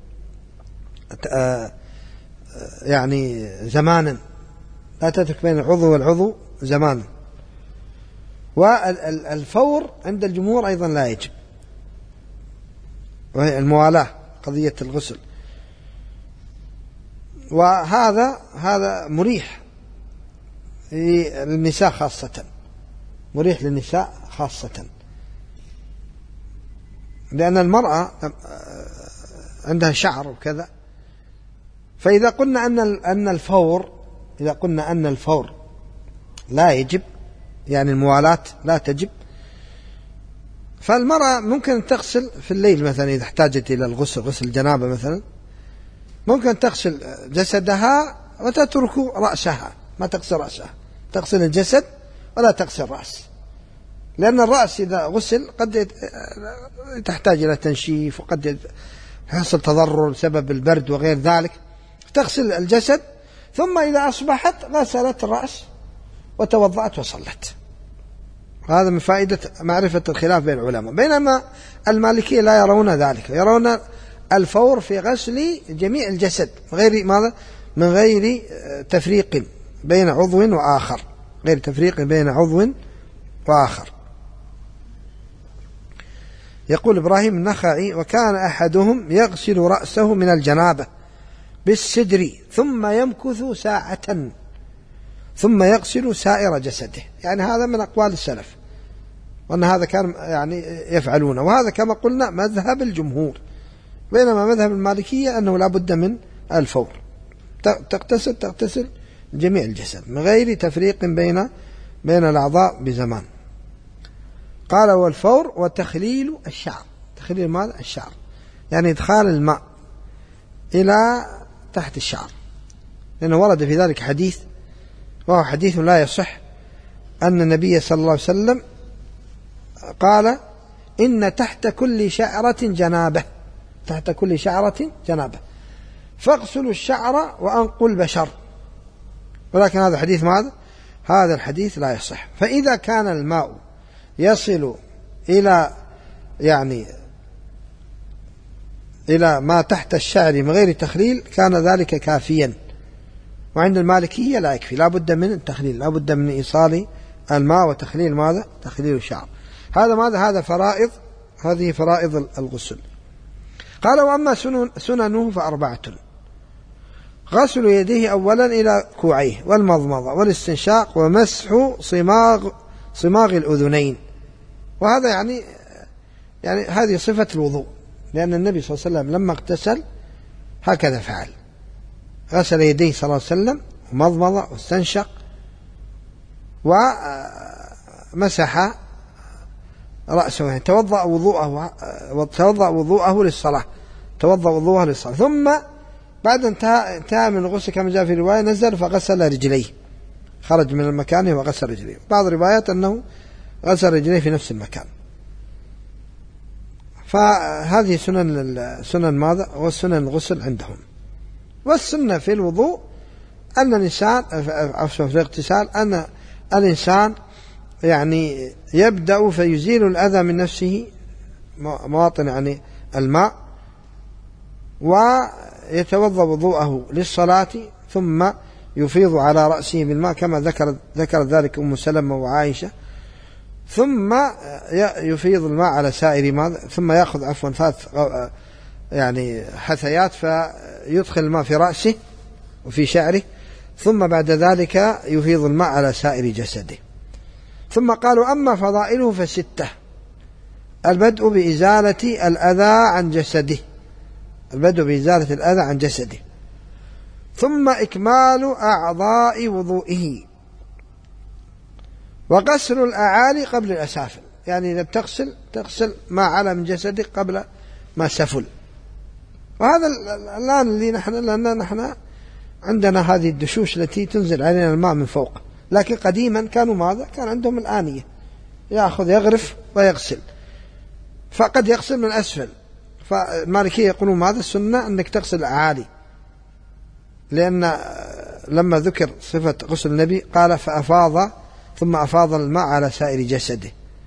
يعني زمانا، لا تترك بين العضو والعضو زمانا. والفور عند الجمهور أيضا لا يجب، وهي الموالاة قضية الغسل. وهذا هذا مريح للنساء خاصة، مريح للنساء خاصة، لأن المرأة عندها شعر وكذا. فإذا قلنا أن أن الفور إذا قلنا أن الفور لا يجب، يعني الموالاة لا تجب، فالمرأة ممكن تغسل في الليل مثلا إذا احتاجت إلى الغسل، غسل الجنابة مثلا، ممكن تغسل جسدها وتترك رأسها، ما تغسل رأسها، تغسل الجسد ولا تغسل الرأس، لأن الرأس إذا غسل قد تحتاج إلى تنشيف، وقد يحصل تضرر بسبب البرد وغير ذلك. تغسل الجسد، ثم إذا أصبحت غسلت الرأس وتوضأت وصلت. هذا من فائدة معرفة الخلاف بين العلماء. بينما المالكية لا يرون ذلك، يرون الفور في غسل جميع الجسد غير ماذا؟ من غير تفريق بين عضو وآخر، غير تفريق بين عضو وآخر. يقول إبراهيم النخعي: وكان أحدهم يغسل رأسه من الجنابة بالسدر ثم يمكث ساعة ثم يغسل سائر جسده. يعني هذا من أقوال السلف، وأن هذا كان يعني يفعلونه، وهذا كما قلنا مذهب الجمهور. بينما مذهب المالكية أنه لا بد من الفور، تغتسل تغتسل جميع الجسد من غير تفريق بين بين الأعضاء بزمان. قال: والفور وتخليل الشعر. تخليل ماذا؟ الشعر، يعني إدخال الماء إلى تحت الشعر، لأنه ورد في ذلك حديث، وهو حديث لا يصح، أن النبي صلى الله عليه وسلم قال: إن تحت كل شعرة جنابة، تحت كل شعرة جنابة، فاغسلوا الشعر وأنقوا البشر. ولكن هذا الحديث ماذا؟ هذا الحديث لا يصح. فإذا كان الماء يصل إلى يعني إلى ما تحت الشعر من غير تخليل كان ذلك كافيا. وعند المالكية لا يكفي، لا بد من التخليل، لا بد من إيصال الماء وتخليل ماذا؟ تخليل الشعر. هذا ماذا؟ هذا فرائض، هذه فرائض الغسل. قال: وأما سننه فأربعة: غسل يديه أولا إلى كوعيه، والمضمضة، والاستنشاق، ومسح صماغ صماغ الأذنين. وهذا يعني يعني هذه صفة الوضوء، لأن النبي صلى الله عليه وسلم لما اغتسل هكذا فعل، غسل يديه صلى الله عليه وسلم، ومضمضة، واستنشق، ومسح رأسه، يعني توضأ وضوءه وتوضأ وضوءه للصلاة، توضأ وضوءه للصلاة. ثم بعد انتهى انتهى من الغسل كما جاء في رواية نزل فغسل رجليه، خرج من المكان وغسل رجليه. بعض الروايات أنه غسل رجليه في نفس المكان. فهذه سنن سنن ماذا؟ والسنن الغسل عندهم. والسنة في الوضوء أن الإنسان في الاغتسال أن الإنسان يعني يبدأ فيزيل الأذى من نفسه، مواطن يعني الماء، ويتوضأ وضوءه للصلاة، ثم يفيض على رأسه بالماء كما ذكر ذكر ذلك أم سلمة وعائشة، ثم يفيض الماء على سائر ماء، ثم يأخذ عفوا ثلاث يعني حثيات فيدخل الماء في رأسه وفي شعره، ثم بعد ذلك يفيض الماء على سائر جسده. ثم قالوا: أما فضائله فستة: البدء بإزالة الأذى عن جسده، البدء بإزالة الأذى عن جسده، ثم إكمال أعضاء وضوئه، وغسل الأعالي قبل الأسافل، يعني إذا تغسل تغسل ما على من جسدك قبل ما سفل. وهذا الآن اللي نحن لأن نحن عندنا هذه الدشوش التي تنزل علينا الماء من فوق، لكن قديما كانوا ماذا؟ كان عندهم الآنية، يأخذ يغرف ويغسل. فقد يغسل من أسفل. فالمالكية يقولون ماذا السنة أنك تغسل الأعالي، لأن لما ذكر صفة غسل النبي قال فأفاض ثم أفاض الماء على سائر جسده،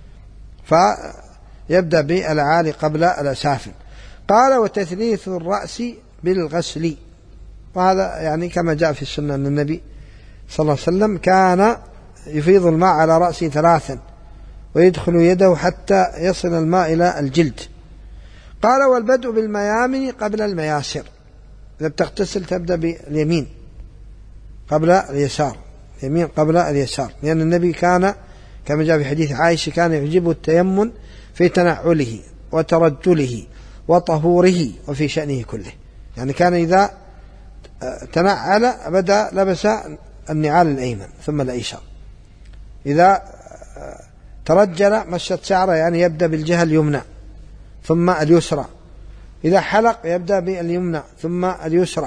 فيبدأ بالأعالي قبل الأسافل. قال وتثليث الرأس بالغسل، وهذا يعني كما جاء في السنة أن النبي صلى الله عليه وسلم كان يفيض الماء على رأسه ثلاثا ويدخل يده حتى يصل الماء إلى الجلد. قال والبدء بالميامن قبل المياسر، إذا بتغتسل تبدأ باليمين قبل اليسار، يمين قبل اليسار، لأن النبي كان كما جاء في حديث عائشة كان يعجبه التيمن في تنعله وترجله وطهوره وفي شأنه كله. يعني كان إذا تنعل بدأ لبس النعال الأيمن ثم الأيسر، إذا ترجل مشط شعره يعني يبدأ بالجهة اليمنى ثم اليسرى، إذا حلق يبدأ باليمنى ثم اليسرى.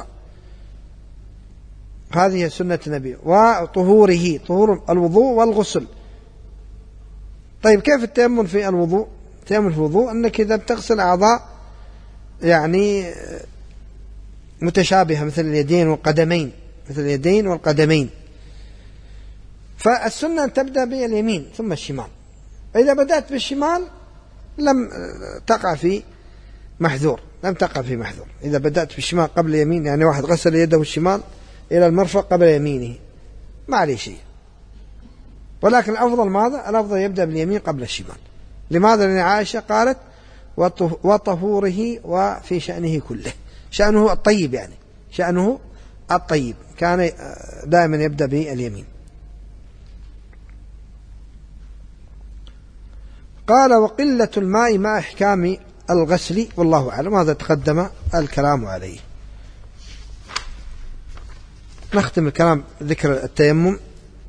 هذه سنة النبي. وطهوره، طهور الوضوء والغسل. طيب كيف التيمم في الوضوء؟ التيمم في الوضوء أنك إذا بتغسل أعضاء يعني متشابهة مثل اليدين والقدمين، مثل اليدين والقدمين، فالسنة أن تبدأ باليمين ثم الشمال. إذا بدأت بالشمال لم تقع في محذور، لم تقع في محذور. إذا بدأت بالشمال قبل اليمين، يعني واحد غسل يده الشمال إلى المرفق قبل يمينه ما عليه شيء، ولكن الأفضل ماذا؟ الأفضل يبدأ باليمين قبل الشمال. لماذا؟ لأن عائشة قالت وطهوره وفي شأنه كله، شأنه الطيب، يعني شأنه الطيب، كان دائما يبدأ باليمين. قال وقلة الماء مع إحكام الغسل، والله أعلم. هذا تقدم الكلام عليه. نختم الكلام ذكر التيمم،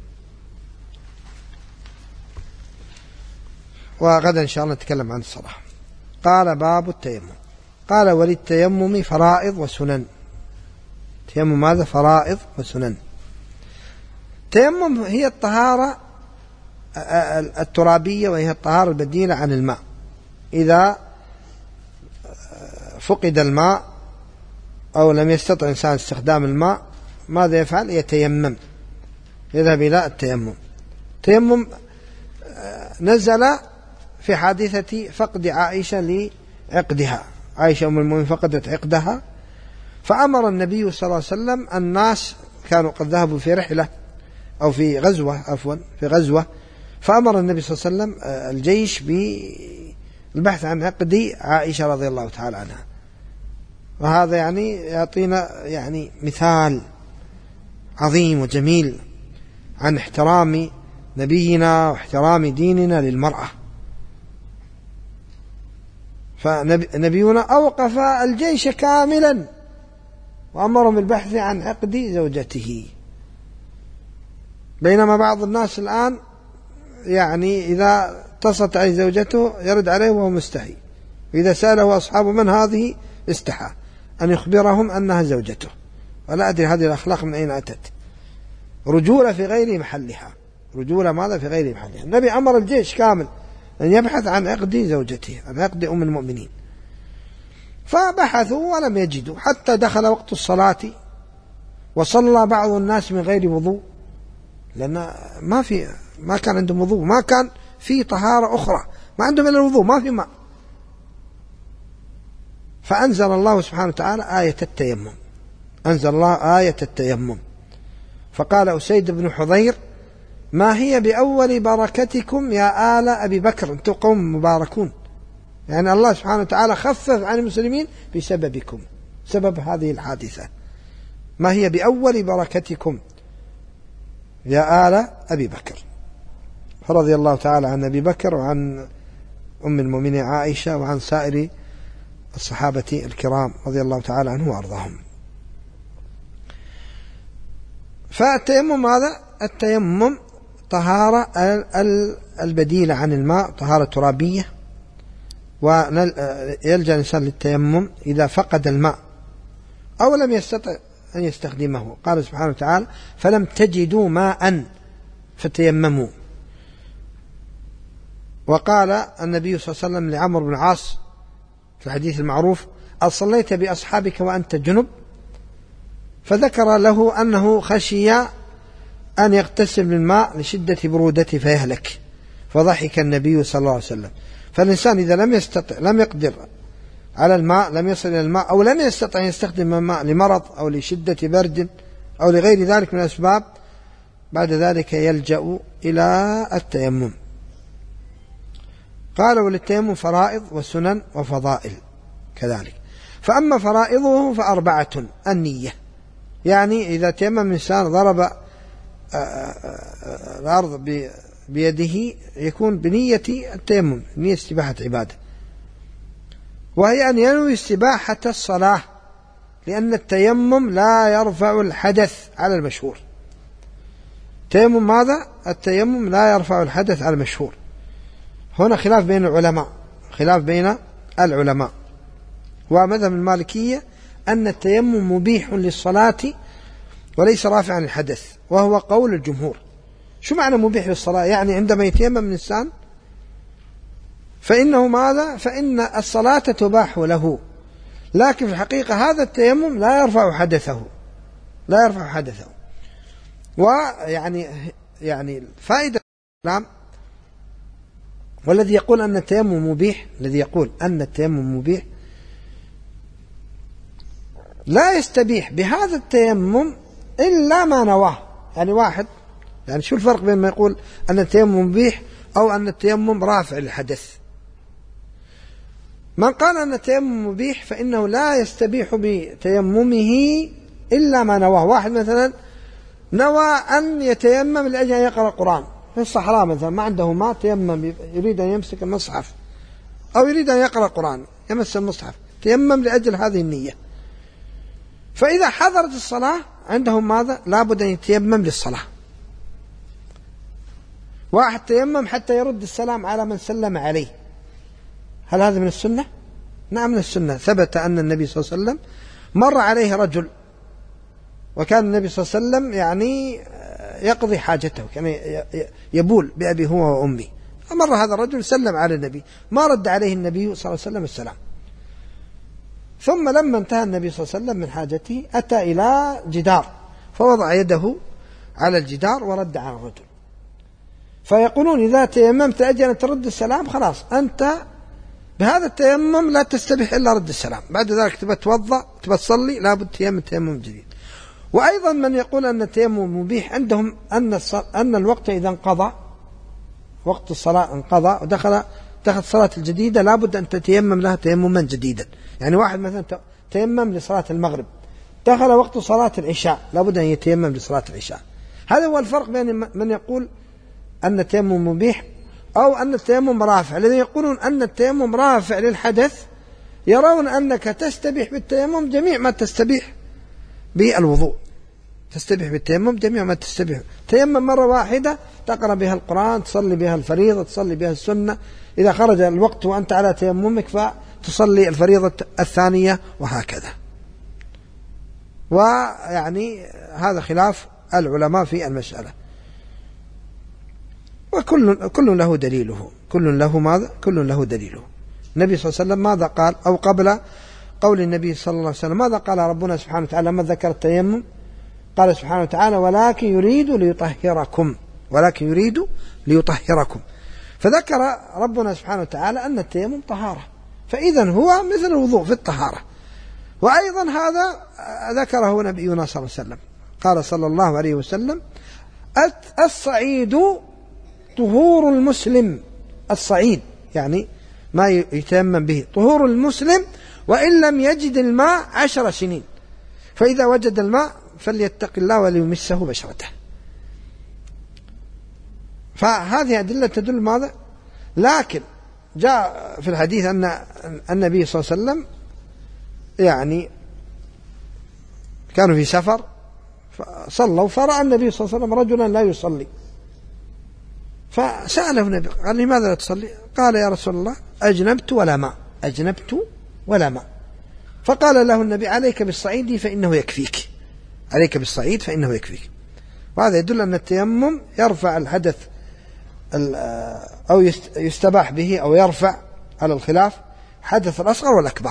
وغدا إن شاء الله نتكلم عن الصلاة. قال باب التيمم. قال وللتيمم فرائض وسنن. تيمم ماذا؟ فرائض وسنن. التيمم هي الطهارة الترابية، وهي الطهارة البديلة عن الماء. إذا فقد الماء أو لم يستطع الإنسان استخدام الماء ماذا يفعل؟ يتيمم، يذهب إلى التيمم. التيمم نزل في حادثة فقد عائشة لعقدها. عائشة أم المؤمنين فقدت عقدها، فأمر النبي صلى الله عليه وسلم الناس، كانوا قد ذهبوا في رحلة أو في غزوة عفوا في غزوة فأمر النبي صلى الله عليه وسلم الجيش بالبحث عن عقد عائشة رضي الله تعالى عنها. وهذا يعني يعطينا يعني مثال عظيم وجميل عن احترام نبينا واحترام ديننا للمرأة. فنبينا أوقف الجيش كاملا وأمرهم بالبحث عن عقد زوجته، بينما بعض الناس الآن يعني إذا اتصلت عليه زوجته يرد عليه وهو مستحي، إذا سأله أصحابه من هذه استحى أن يخبرهم أنها زوجته. ولا أدري هذه الأخلاق من أين أتت. رجولة في غير محلها، رجولة ماذا؟ في غير محلها. النبي أمر الجيش كامل أن يبحث عن عقد زوجته، عن عقد أم المؤمنين، فبحثوا ولم يجدوا حتى دخل وقت الصلاة وصلى بعض الناس من غير وضوء، لأن ما في ما كان عندهم وضوء، ما كان في طهارة أخرى، ما عندهم إلا الوضوء، ما في ماء. فأنزل الله سبحانه وتعالى آية التيمم، أنزل الله آية التيمم، فقال أسيد بن حضير ما هي بأول بركتكم يا آل أبي بكر، أنتم قوم مباركون، يعني الله سبحانه وتعالى خفف عن المسلمين بسببكم، سبب هذه الحادثة. ما هي بأول بركتكم يا آل أبي بكر. فرضي الله تعالى عن أبي بكر وعن أم المؤمنين عائشة وعن سائر الصحابة الكرام رضي الله تعالى عنه وأرضاهم. فالتيمم هذا التيمم طهارة البديلة عن الماء، طهارة ترابية، ويلجأ الإنسان للتيمم إذا فقد الماء أو لم يستطع أن يستخدمه. قال سبحانه وتعالى فلم تجدوا ماء فتيمموا. وقال النبي صلى الله عليه وسلم لعمرو بن العاص في الحديث المعروف: أصليت بأصحابك وأنت جنب؟ فذكر له أنه خشي أن يغتسل من الماء لشدة برودته فيهلك، فضحك النبي صلى الله عليه وسلم. فالإنسان إذا لم يستطع لم يقدر على الماء، لم يصل إلى الماء، أو لم يستطع أن يستخدم الماء لمرض أو لشدة برد أو لغير ذلك من الأسباب، بعد ذلك يلجأ إلى التيمم. قال: وللتيمم فرائض وسنن وفضائل كذلك. فأما فرائضه فأربعة: النية، يعني إذا تيمم الإنسان ضرب الأرض بيده يكون بنية التيمم، نية استباحة عبادة، وهي أن ينوي استباحة الصلاة، لأن التيمم لا يرفع الحدث على المشهور. تيمم ماذا؟ التيمم لا يرفع الحدث على المشهور. هنا خلاف بين العلماء، خلاف بين العلماء. ومذهب المالكية أن التيمم مبيح للصلاة وليس رافعا الحدث، وهو قول الجمهور. شو معنى مبيح للصلاة؟ يعني عندما يتيمم الإنسان فإنه ماذا؟ فإن الصلاة تباح له، لكن في الحقيقة هذا التيمم لا يرفع حدثه، لا يرفع حدثه. ويعني يعني فائدة الكلام، والذي يقول أن التيمم مبيح، الذي يقول أن التيمم مبيح لا يستبيح بهذا التيمم إلا ما نواه. يعني واحد، يعني شو الفرق بين ما يقول أن التيمم مبيح أو أن التيمم رافع للحدث؟ من قال أن التيمم مبيح فإنه لا يستبيح بتيممه إلا ما نواه. واحد مثلا نوى أن يتيمم لأجل أن يقرأ القرآن في الصحراء مثلا، ما عنده ماء، تيمم يريد أن يمسك المصحف أو يريد أن يقرأ القرآن، يمس المصحف، تيمم لأجل هذه النية. فإذا حضرت الصلاة عندهم ماذا؟ لابد أن يتيمم للصلاة. واحد تيمم حتى يرد السلام على من سلم عليه، هل هذا من السنة؟ نعم من السنة. ثبت أن النبي صلى الله عليه وسلم مر عليه رجل، وكان النبي صلى الله عليه وسلم يعني يقضي حاجته، كان يبول بأبي هو وأمي، فمر هذا الرجل سلم على النبي، ما رد عليه النبي صلى الله عليه وسلم السلام. ثم لما انتهى النبي صلى الله عليه وسلم من حاجته أتى إلى جدار فوضع يده على الجدار ورد على الرجل. فيقولون إذا تيممت أجل أن ترد السلام خلاص أنت بهذا التيمم لا تستبيح إلا رد السلام، بعد ذلك تبى توضأ تبى تصلي لابد تيمم تيمم جديد. وأيضا من يقول أن التيمم مبيح عندهم أن أن الوقت إذا انقضى، وقت الصلاة انقضى ودخل دخلت الصلاة الجديدة لابد أن تتيمم لها تيمما جديدا. يعني واحد مثلا تيمم لصلاة المغرب، دخل وقت صلاة العشاء لابد أن يتيمم لصلاة العشاء. هذا هو الفرق بين من يقول أن التيمم مبيح أو أن التيمم رافع. الذين يقولون أن التيمم رافع للحدث يرون أنك تستبيح بالتيمم جميع ما تستبيح بالوضوء، تستبيح بالتيمم جميع ما تستبيح. تيمم مرة واحدة تقرأ بها القرآن، تصلي بها الفريضة، تصلي بها السنة، إذا خرج الوقت وأنت على تيممك فتصلي الفريضة الثانية، وهكذا. ويعني هذا خلاف العلماء في المسألة، وكل كل له دليله، كل له ماذا؟ كل له دليله. النبي صلى الله عليه وسلم ماذا قال؟ أو قبل قول النبي صلى الله عليه وسلم ماذا قال ربنا سبحانه وتعالى لما ذكر التيمم؟ قال سبحانه وتعالى: ولكن يريد ليطهركم، ولكن يريد ليطهركم. فذكر ربنا سبحانه وتعالى أن التيمم طهارة، فإذا هو مثل الوضوء في الطهارة. وأيضا هذا ذكره نبينا صلى الله عليه وسلم، قال صلى الله عليه وسلم: الصعيد طهور المسلم. الصعيد يعني ما يتيمم به طهور المسلم وإن لم يجد الماء عشر سنين، فإذا وجد الماء فليتق الله وليمسه بشرته. فهذه أدلة تدل ماذا؟ لكن جاء في الحديث أن النبي صلى الله عليه وسلم يعني كانوا في سفر فصلوا، فرأى النبي صلى الله عليه وسلم رجلا لا يصلي، فسأله النبي قال: لماذا لا تصلي؟ قال: يا رسول الله أجنبت ولا ماء، أجنبت ولا ماء. فقال له النبي: عليك بالصعيد فإنه يكفيك، عليك بالصعيد فإنه يكفيك. وهذا يدل أن التيمم يرفع الحدث أو يستباح به أو يرفع على الخلاف حدث الأصغر والأكبر،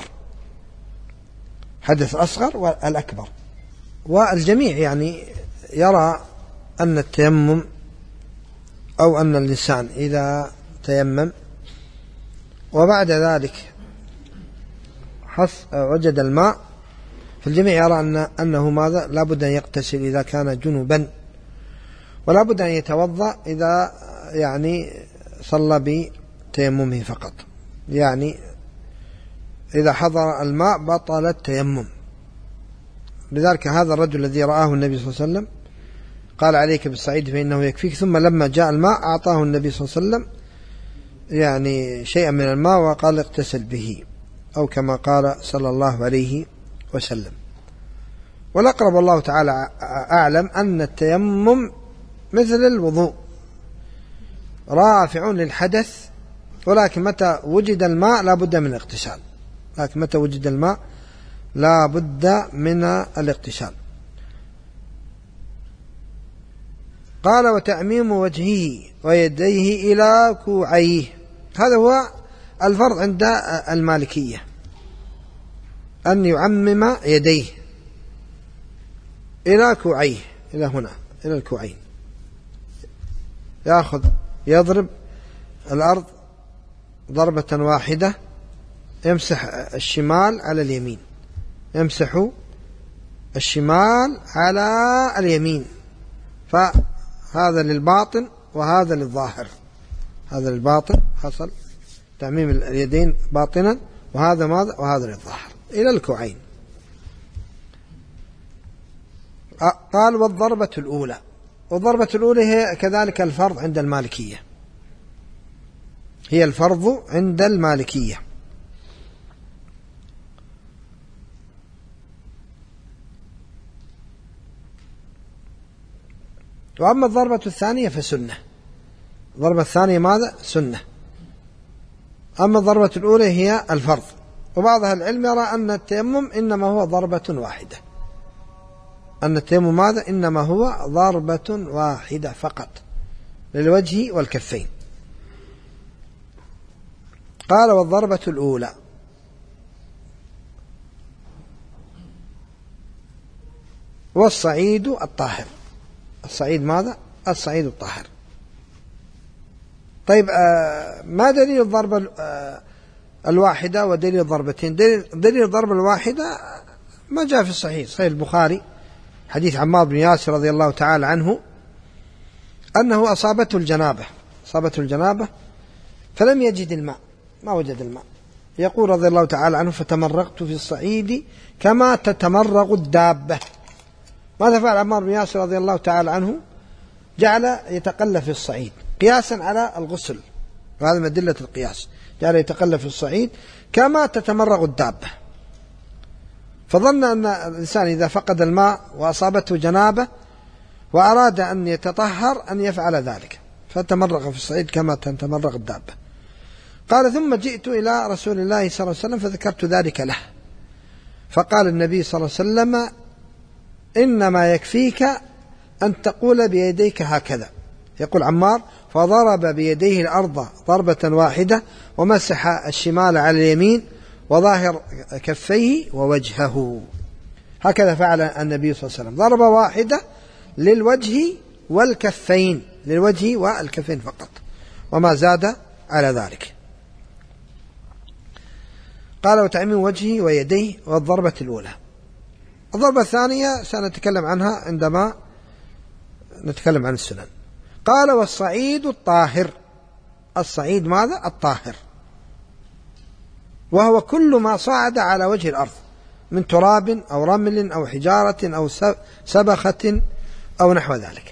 حدث الأصغر والأكبر. والجميع يعني يرى أن التيمم أو أن الإنسان إذا تيمم وبعد ذلك حص وجد الماء، فالجميع يرى أن أنه ماذا لا بد أن يغتسل إذا كان جنبا، ولا بد أن يتوضأ إذا يعني صلى بتيممه فقط، يعني إذا حضر الماء بطل التيمم. لذلك هذا الرجل الذي رآه النبي صلى الله عليه وسلم قال عليك بالصعيد فإنه يكفيك، ثم لما جاء الماء أعطاه النبي صلى الله عليه وسلم يعني شيئا من الماء وقال اغتسل به، أو كما قال صلى الله عليه وسلم. والأقرب والله تعالى أعلم أن التيمم مثل الوضوء رافع للحدث، ولكن متى وجد الماء لا بد من الاغتسال، لكن متى وجد الماء لا بد من الاغتسال. قال وتعميم وجهه ويديه إلى كوعيه، هذا هو الفرض عند المالكية، أن يعمم يديه إلى كوعيه، إلى هنا إلى الكوعين، يأخذ يضرب الأرض ضربة واحدة، يمسح الشمال على اليمين، يمسح الشمال على اليمين، فهذا للباطن وهذا للظاهر، هذا للباطن حصل تعميم اليدين باطنا، وهذا ماذا وهذا للظاهر إلى الكوعين. قال والضربة الأولى، والضربة الأولى هي كذلك الفرض عند المالكية، هي الفرض عند المالكية. وأما الضربة الثانية فسنة، الضربة الثانية ماذا سنة، أما الضربة الأولى هي الفرض. وبعض أهل العلم يرى أن التيمم إنما هو ضربة واحدة، أن التيمم ماذا إنما هو ضربة واحدة فقط للوجه والكفين. قال والضربة الأولى والصعيد الطاهر، الصعيد ماذا الصعيد الطاهر. طيب آه ما دليل الضربة آه الواحدة ودليل الضربتين؟ دليل, دليل الضربة الواحدة ما جاء في الصحيح، صحيح البخاري حديث عمار بن ياسر رضي الله تعالى عنه أنه أصابته الجنابة، أصابته الجنابة فلم يجد الماء، ما وجد الماء، يقول رضي الله تعالى عنه فتمرغت في الصعيد كما تتمرغ الدابة. ماذا فعل عمار بن ياسر رضي الله تعالى عنه؟ جعل يتقلب في الصعيد قياسا على الغسل، وهذا من أدلة القياس، جعل يتقلب في الصعيد كما تتمرغ الدابة، فظن أن الإنسان إذا فقد الماء وأصابته جنابة وأراد أن يتطهر أن يفعل ذلك، فتمرغ في الصعيد كما تتمرغ الدابة. قال ثم جئت إلى رسول الله صلى الله عليه وسلم فذكرت ذلك له، فقال النبي صلى الله عليه وسلم إنما يكفيك أن تقول بيديك هكذا، يقول عمار فضرب بيديه الأرض ضربة واحدة ومسح الشمال على اليمين وظاهر كفيه ووجهه، هكذا فعل النبي صلى الله عليه وسلم، ضربة واحدة للوجه والكفين، للوجه والكفين فقط، وما زاد على ذلك. قال وتعميم وجهه ويديه والضربة الأولى. الضربة الثانية سنتكلم عنها عندما نتكلم عن السنن. قال والصعيد الطاهر، الصعيد ماذا الطاهر، وهو كل ما صعد على وجه الأرض من تراب أو رمل أو حجارة أو سبخة أو نحو ذلك.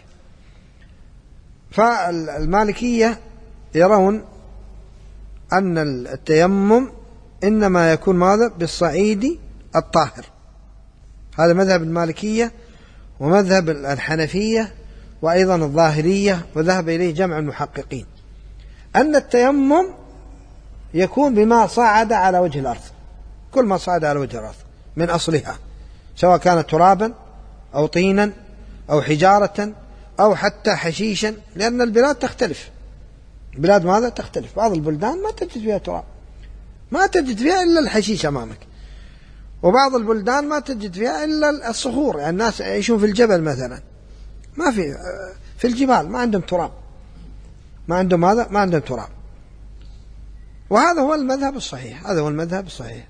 فالمالكية يرون أن التيمم إنما يكون ماذا بالصعيد الطاهر، هذا مذهب المالكية ومذهب الحنفية وأيضا الظاهرية، وذهب إليه جمع المحققين، أن التيمم يكون بما صعد على وجه الأرض، كل ما صعد على وجه الأرض من أصلها، سواء كان ترابا أو طينا أو حجارة أو حتى حشيشا، لأن البلاد تختلف، بلاد ماذا تختلف، بعض البلدان ما تجد فيها تراب، ما تجد فيها إلا الحشيش أمامك، وبعض البلدان ما تجد فيها إلا الصخور، يعني الناس يعيشون في الجبل مثلا، ما في في الجبال ما عندهم تراب، ما عندهم هذا، ما عندهم تراب. وهذا هو المذهب الصحيح، هذا هو المذهب الصحيح،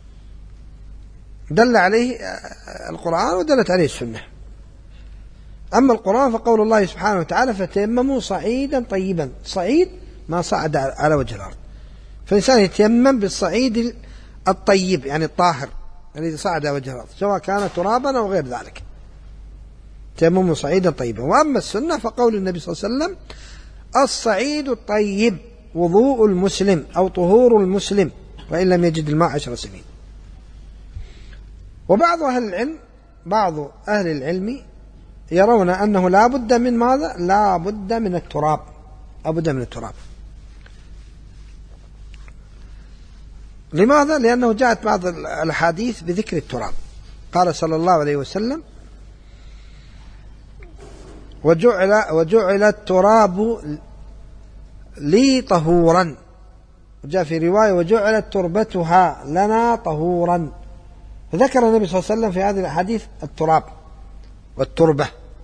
دل عليه القرآن ودلت عليه السنة. أما القرآن فقول الله سبحانه وتعالى فتيمموا صعيدا طيبا، صعيد ما صعد على وجه الأرض، فالإنسان يتيمم بالصعيد الطيب يعني الطاهر الذي صعد على وجه الأرض، سواء كان ترابا أو غير ذلك، تيمموا صعيدا طيبا. وأما السنة فقول النبي صلى الله عليه وسلم الصعيد الطيب وضوء المسلم أو طهور المسلم وإن لم يجد الماء عشر سنين. وبعض أهل العلم بعض أهل العلم يرون أنه لا بد من ماذا؟ لا بد من التراب، لا بد من التراب. لماذا؟ لأنه جاءت بعض الأحاديث بذكر التراب، قال صلى الله عليه وسلم وجعل, وجعل التراب لي طهورا، وجاء في رواية وجعلت تربتها لنا طهورا، فذكر النبي صلى الله عليه وسلم في هذه الأحاديث التراب والتربة،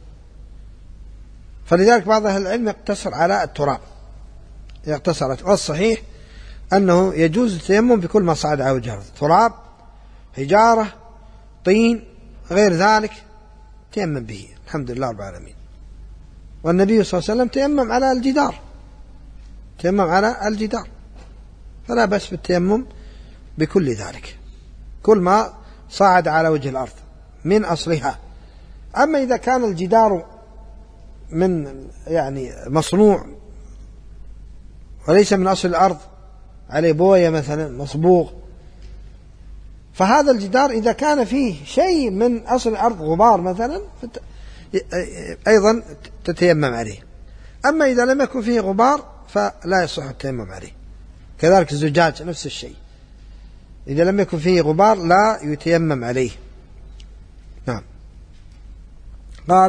فلذلك بعض أهل العلم يقتصر على التراب، يقتصر. والصحيح أنه يجوز التيمم بكل ما صعد على وجه الأرض، تراب، حجارة، طين، غير ذلك تيمم به، الحمد لله رب العالمين. والنبي صلى الله عليه وسلم تيمم على الجدار، تيمم على الجدار، فلا بأس بالتيمم بكل ذلك، كل ما صعد على وجه الأرض من أصلها. أما إذا كان الجدار من يعني مصنوع وليس من أصل الأرض، عليه بوية مثلا مصبوغ، فهذا الجدار إذا كان فيه شيء من أصل الأرض غبار مثلا أيضا تتيمم عليه. أما إذا لم يكن فيه غبار فلا يصح التيمم عليه. كذلك الزجاج نفس الشيء، إذا لم يكن فيه غبار لا يتيمم عليه. نعم. قال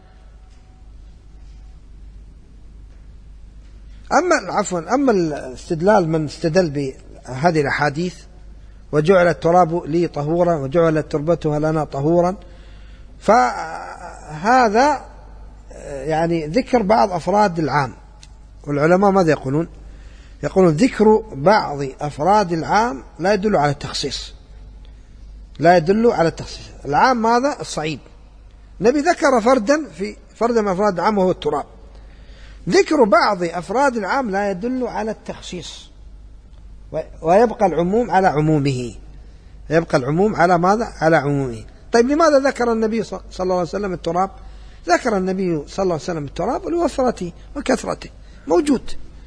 أما عفوا أما الاستدلال من استدل بهذه الأحاديث وجعل التراب لي طهورا وجعلت تربتها لنا طهورا، فهذا يعني ذكر بعض أفراد العام. والعلماء ماذا يقولون؟ يقولون ذكر بعض أفراد العام لا يدل على التخصيص، لا يدل على التخصيص. العام ماذا؟ الصعيد. النبي ذكر فردا في فردا من أفراد العام وهو التراب. ذكر بعض أفراد العام لا يدل على التخصيص، ويبقى العموم على عمومه، يبقى العموم على ماذا؟ على عمومه. طيب لماذا ذكر النبي صلى الله عليه وسلم التراب؟ ذكر النبي صلى الله عليه وسلم التراب لوفرته وكثرته، موجود،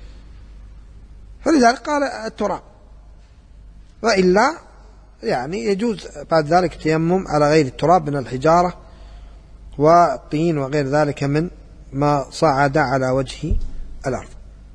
فلذلك قال التراب. وإلا يعني يجوز بعد ذلك التيمم على غير التراب من الحجارة والطين وغير ذلك من ما صعد على وجه الأرض.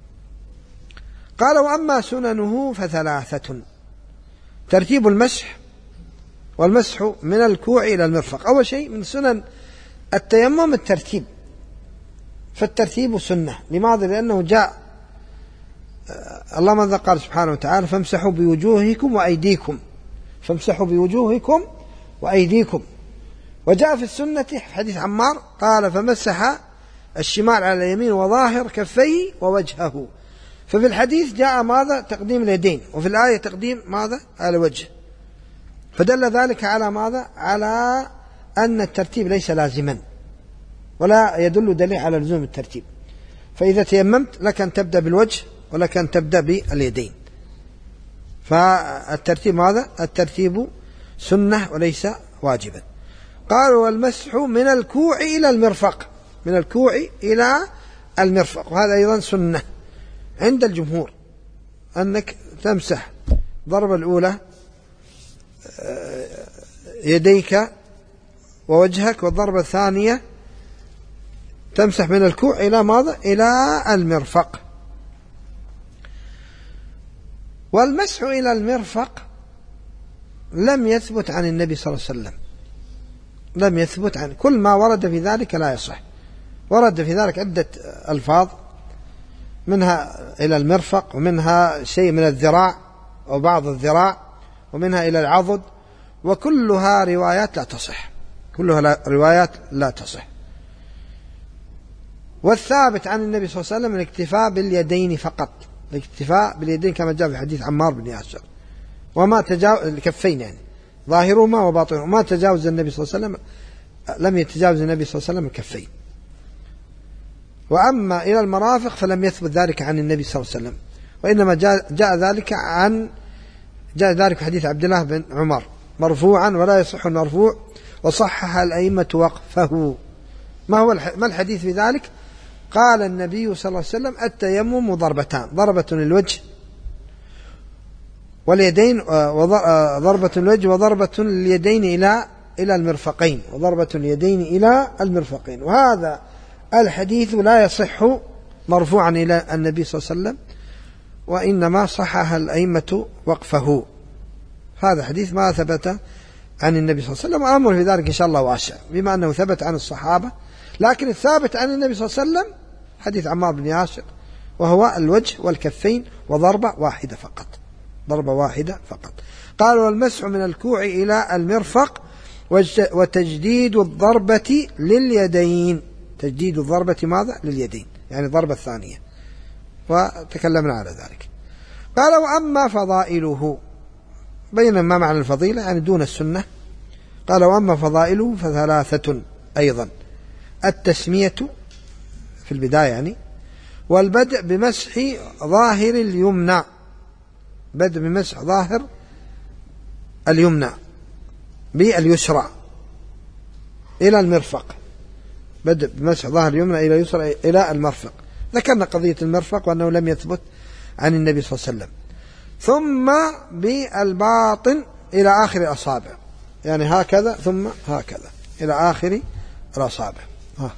قال وأما سننه فثلاثة: ترتيب المسح، والمسح من الكوع إلى المرفق. أول شيء من سنن التيمم الترتيب، فالترتيب سنة. لماذا؟ لأنه جاء الله ماذا قال سبحانه وتعالى فامسحوا بوجوهكم وأيديكم، فامسحوا بوجوهكم وأيديكم. وجاء في السنة في حديث عمار قال فمسح الشمال على اليمين وظاهر كفيه ووجهه. ففي الحديث جاء ماذا؟ تقديم اليدين، وفي الآية تقديم ماذا؟ على الوجه، فدل ذلك على ماذا؟ على أن الترتيب ليس لازما، ولا يدل دليل على لزوم الترتيب. فإذا تيممت لك أن تبدأ بالوجه ولك أن تبدأ باليدين، فالترتيب ماذا؟ الترتيب سنة وليس واجبا. قالوا والمسح من الكوع إلى المرفق، من الكوع إلى المرفق، وهذا أيضا سنة عند الجمهور، أنك تمسح ضربة الأولى يديك ووجهك، والضربة الثانية تمسح من الكوع إلى ماذا؟ إلى المرفق. والمسح إلى المرفق لم يثبت عن النبي صلى الله عليه وسلم، لم يثبت عن، كل ما ورد في ذلك لا يصح. ورد في ذلك عدة ألفاظ، منها إلى المرفق، ومنها شيء من الذراع أو بعض الذراع، ومنها إلى العضد، وكلها روايات لا تصح، كلها روايات لا تصح. والثابت عن النبي صلى الله عليه وسلم الاكتفاء باليدين فقط، الاكتفاء باليدين كما جاء في حديث عمار بن ياسر، وما تجاوز الكفين يعني ظاهرهما وباطنهما، ما تجاوز النبي صلى الله عليه وسلم، لم يتجاوز النبي صلى الله عليه وسلم الكفين. وأما إلى المرافق فلم يثبت ذلك عن النبي صلى الله عليه وسلم، وإنما جاء, جاء ذلك عن جاء ذلك في حديث عبد الله بن عمر مرفوعا، ولا يصح المرفوع، وصحح الأئمة وقفه. ما هو ما الحديث في ذلك؟ قال النبي صلى الله عليه وسلم التيمم ضربتان، ضربة للوجه واليدين، وضربة للوجه وضربة لليدين إلى إلى المرفقين، وضربة اليدين إلى المرفقين. وهذا الحديث لا يصح مرفوعا إلى النبي صلى الله عليه وسلم، وإنما صحح الأئمة وقفه. هذا حديث ما ثبت عن النبي صلى الله عليه وسلم، وأمر في ذلك إن شاء الله واسع، بما أنه ثبت عن الصحابة. لكن الثابت عن النبي صلى الله عليه وسلم حديث عمار بن ياسر، وهو الوجه والكفين، وضربة واحدة فقط، ضربة واحدة فقط. قال والمسح من الكوع إلى المرفق، وتجديد الضربة لليدين، تجديد الضربة ماذا؟ لليدين، يعني ضربة ثانية، وتكلمنا على ذلك. قال وأما فضائله، بين ما معنى الفضيلة يعني دون السنة. قال وأما فضائله فثلاثة أيضا: التسمية في البداية يعني، والبدء بمسح ظاهر اليمنى، بدء بمسح ظاهر اليمنى باليسرى إلى المرفق، بدء بمسح ظاهر اليمنى إلى اليسرى إلى المرفق. ذكرنا قضية المرفق وأنه لم يثبت عن النبي صلى الله عليه وسلم. ثم بالباطن إلى آخر الأصابع، يعني هكذا ثم هكذا إلى آخر الأصابع، ها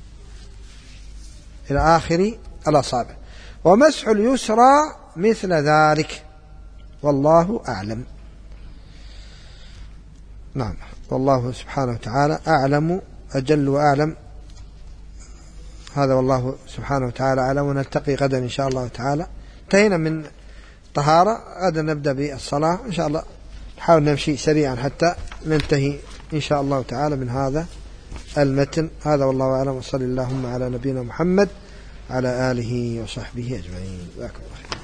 إلى آخر الأصابع. ومسح اليسرى مثل ذلك، والله أعلم. نعم، والله سبحانه وتعالى أعلم أجل وأعلم. هذا والله سبحانه وتعالى أعلم. ونلتقي غدا إن شاء الله تعالى. انتهينا من طهارة، غدا نبدأ بالصلاة إن شاء الله. نحاول نمشي سريعا حتى ننتهي إن شاء الله تعالى من هذا المتن. هذا والله أعلم، وصلى اللهم على نبينا محمد على آله وصحبه أجمعين.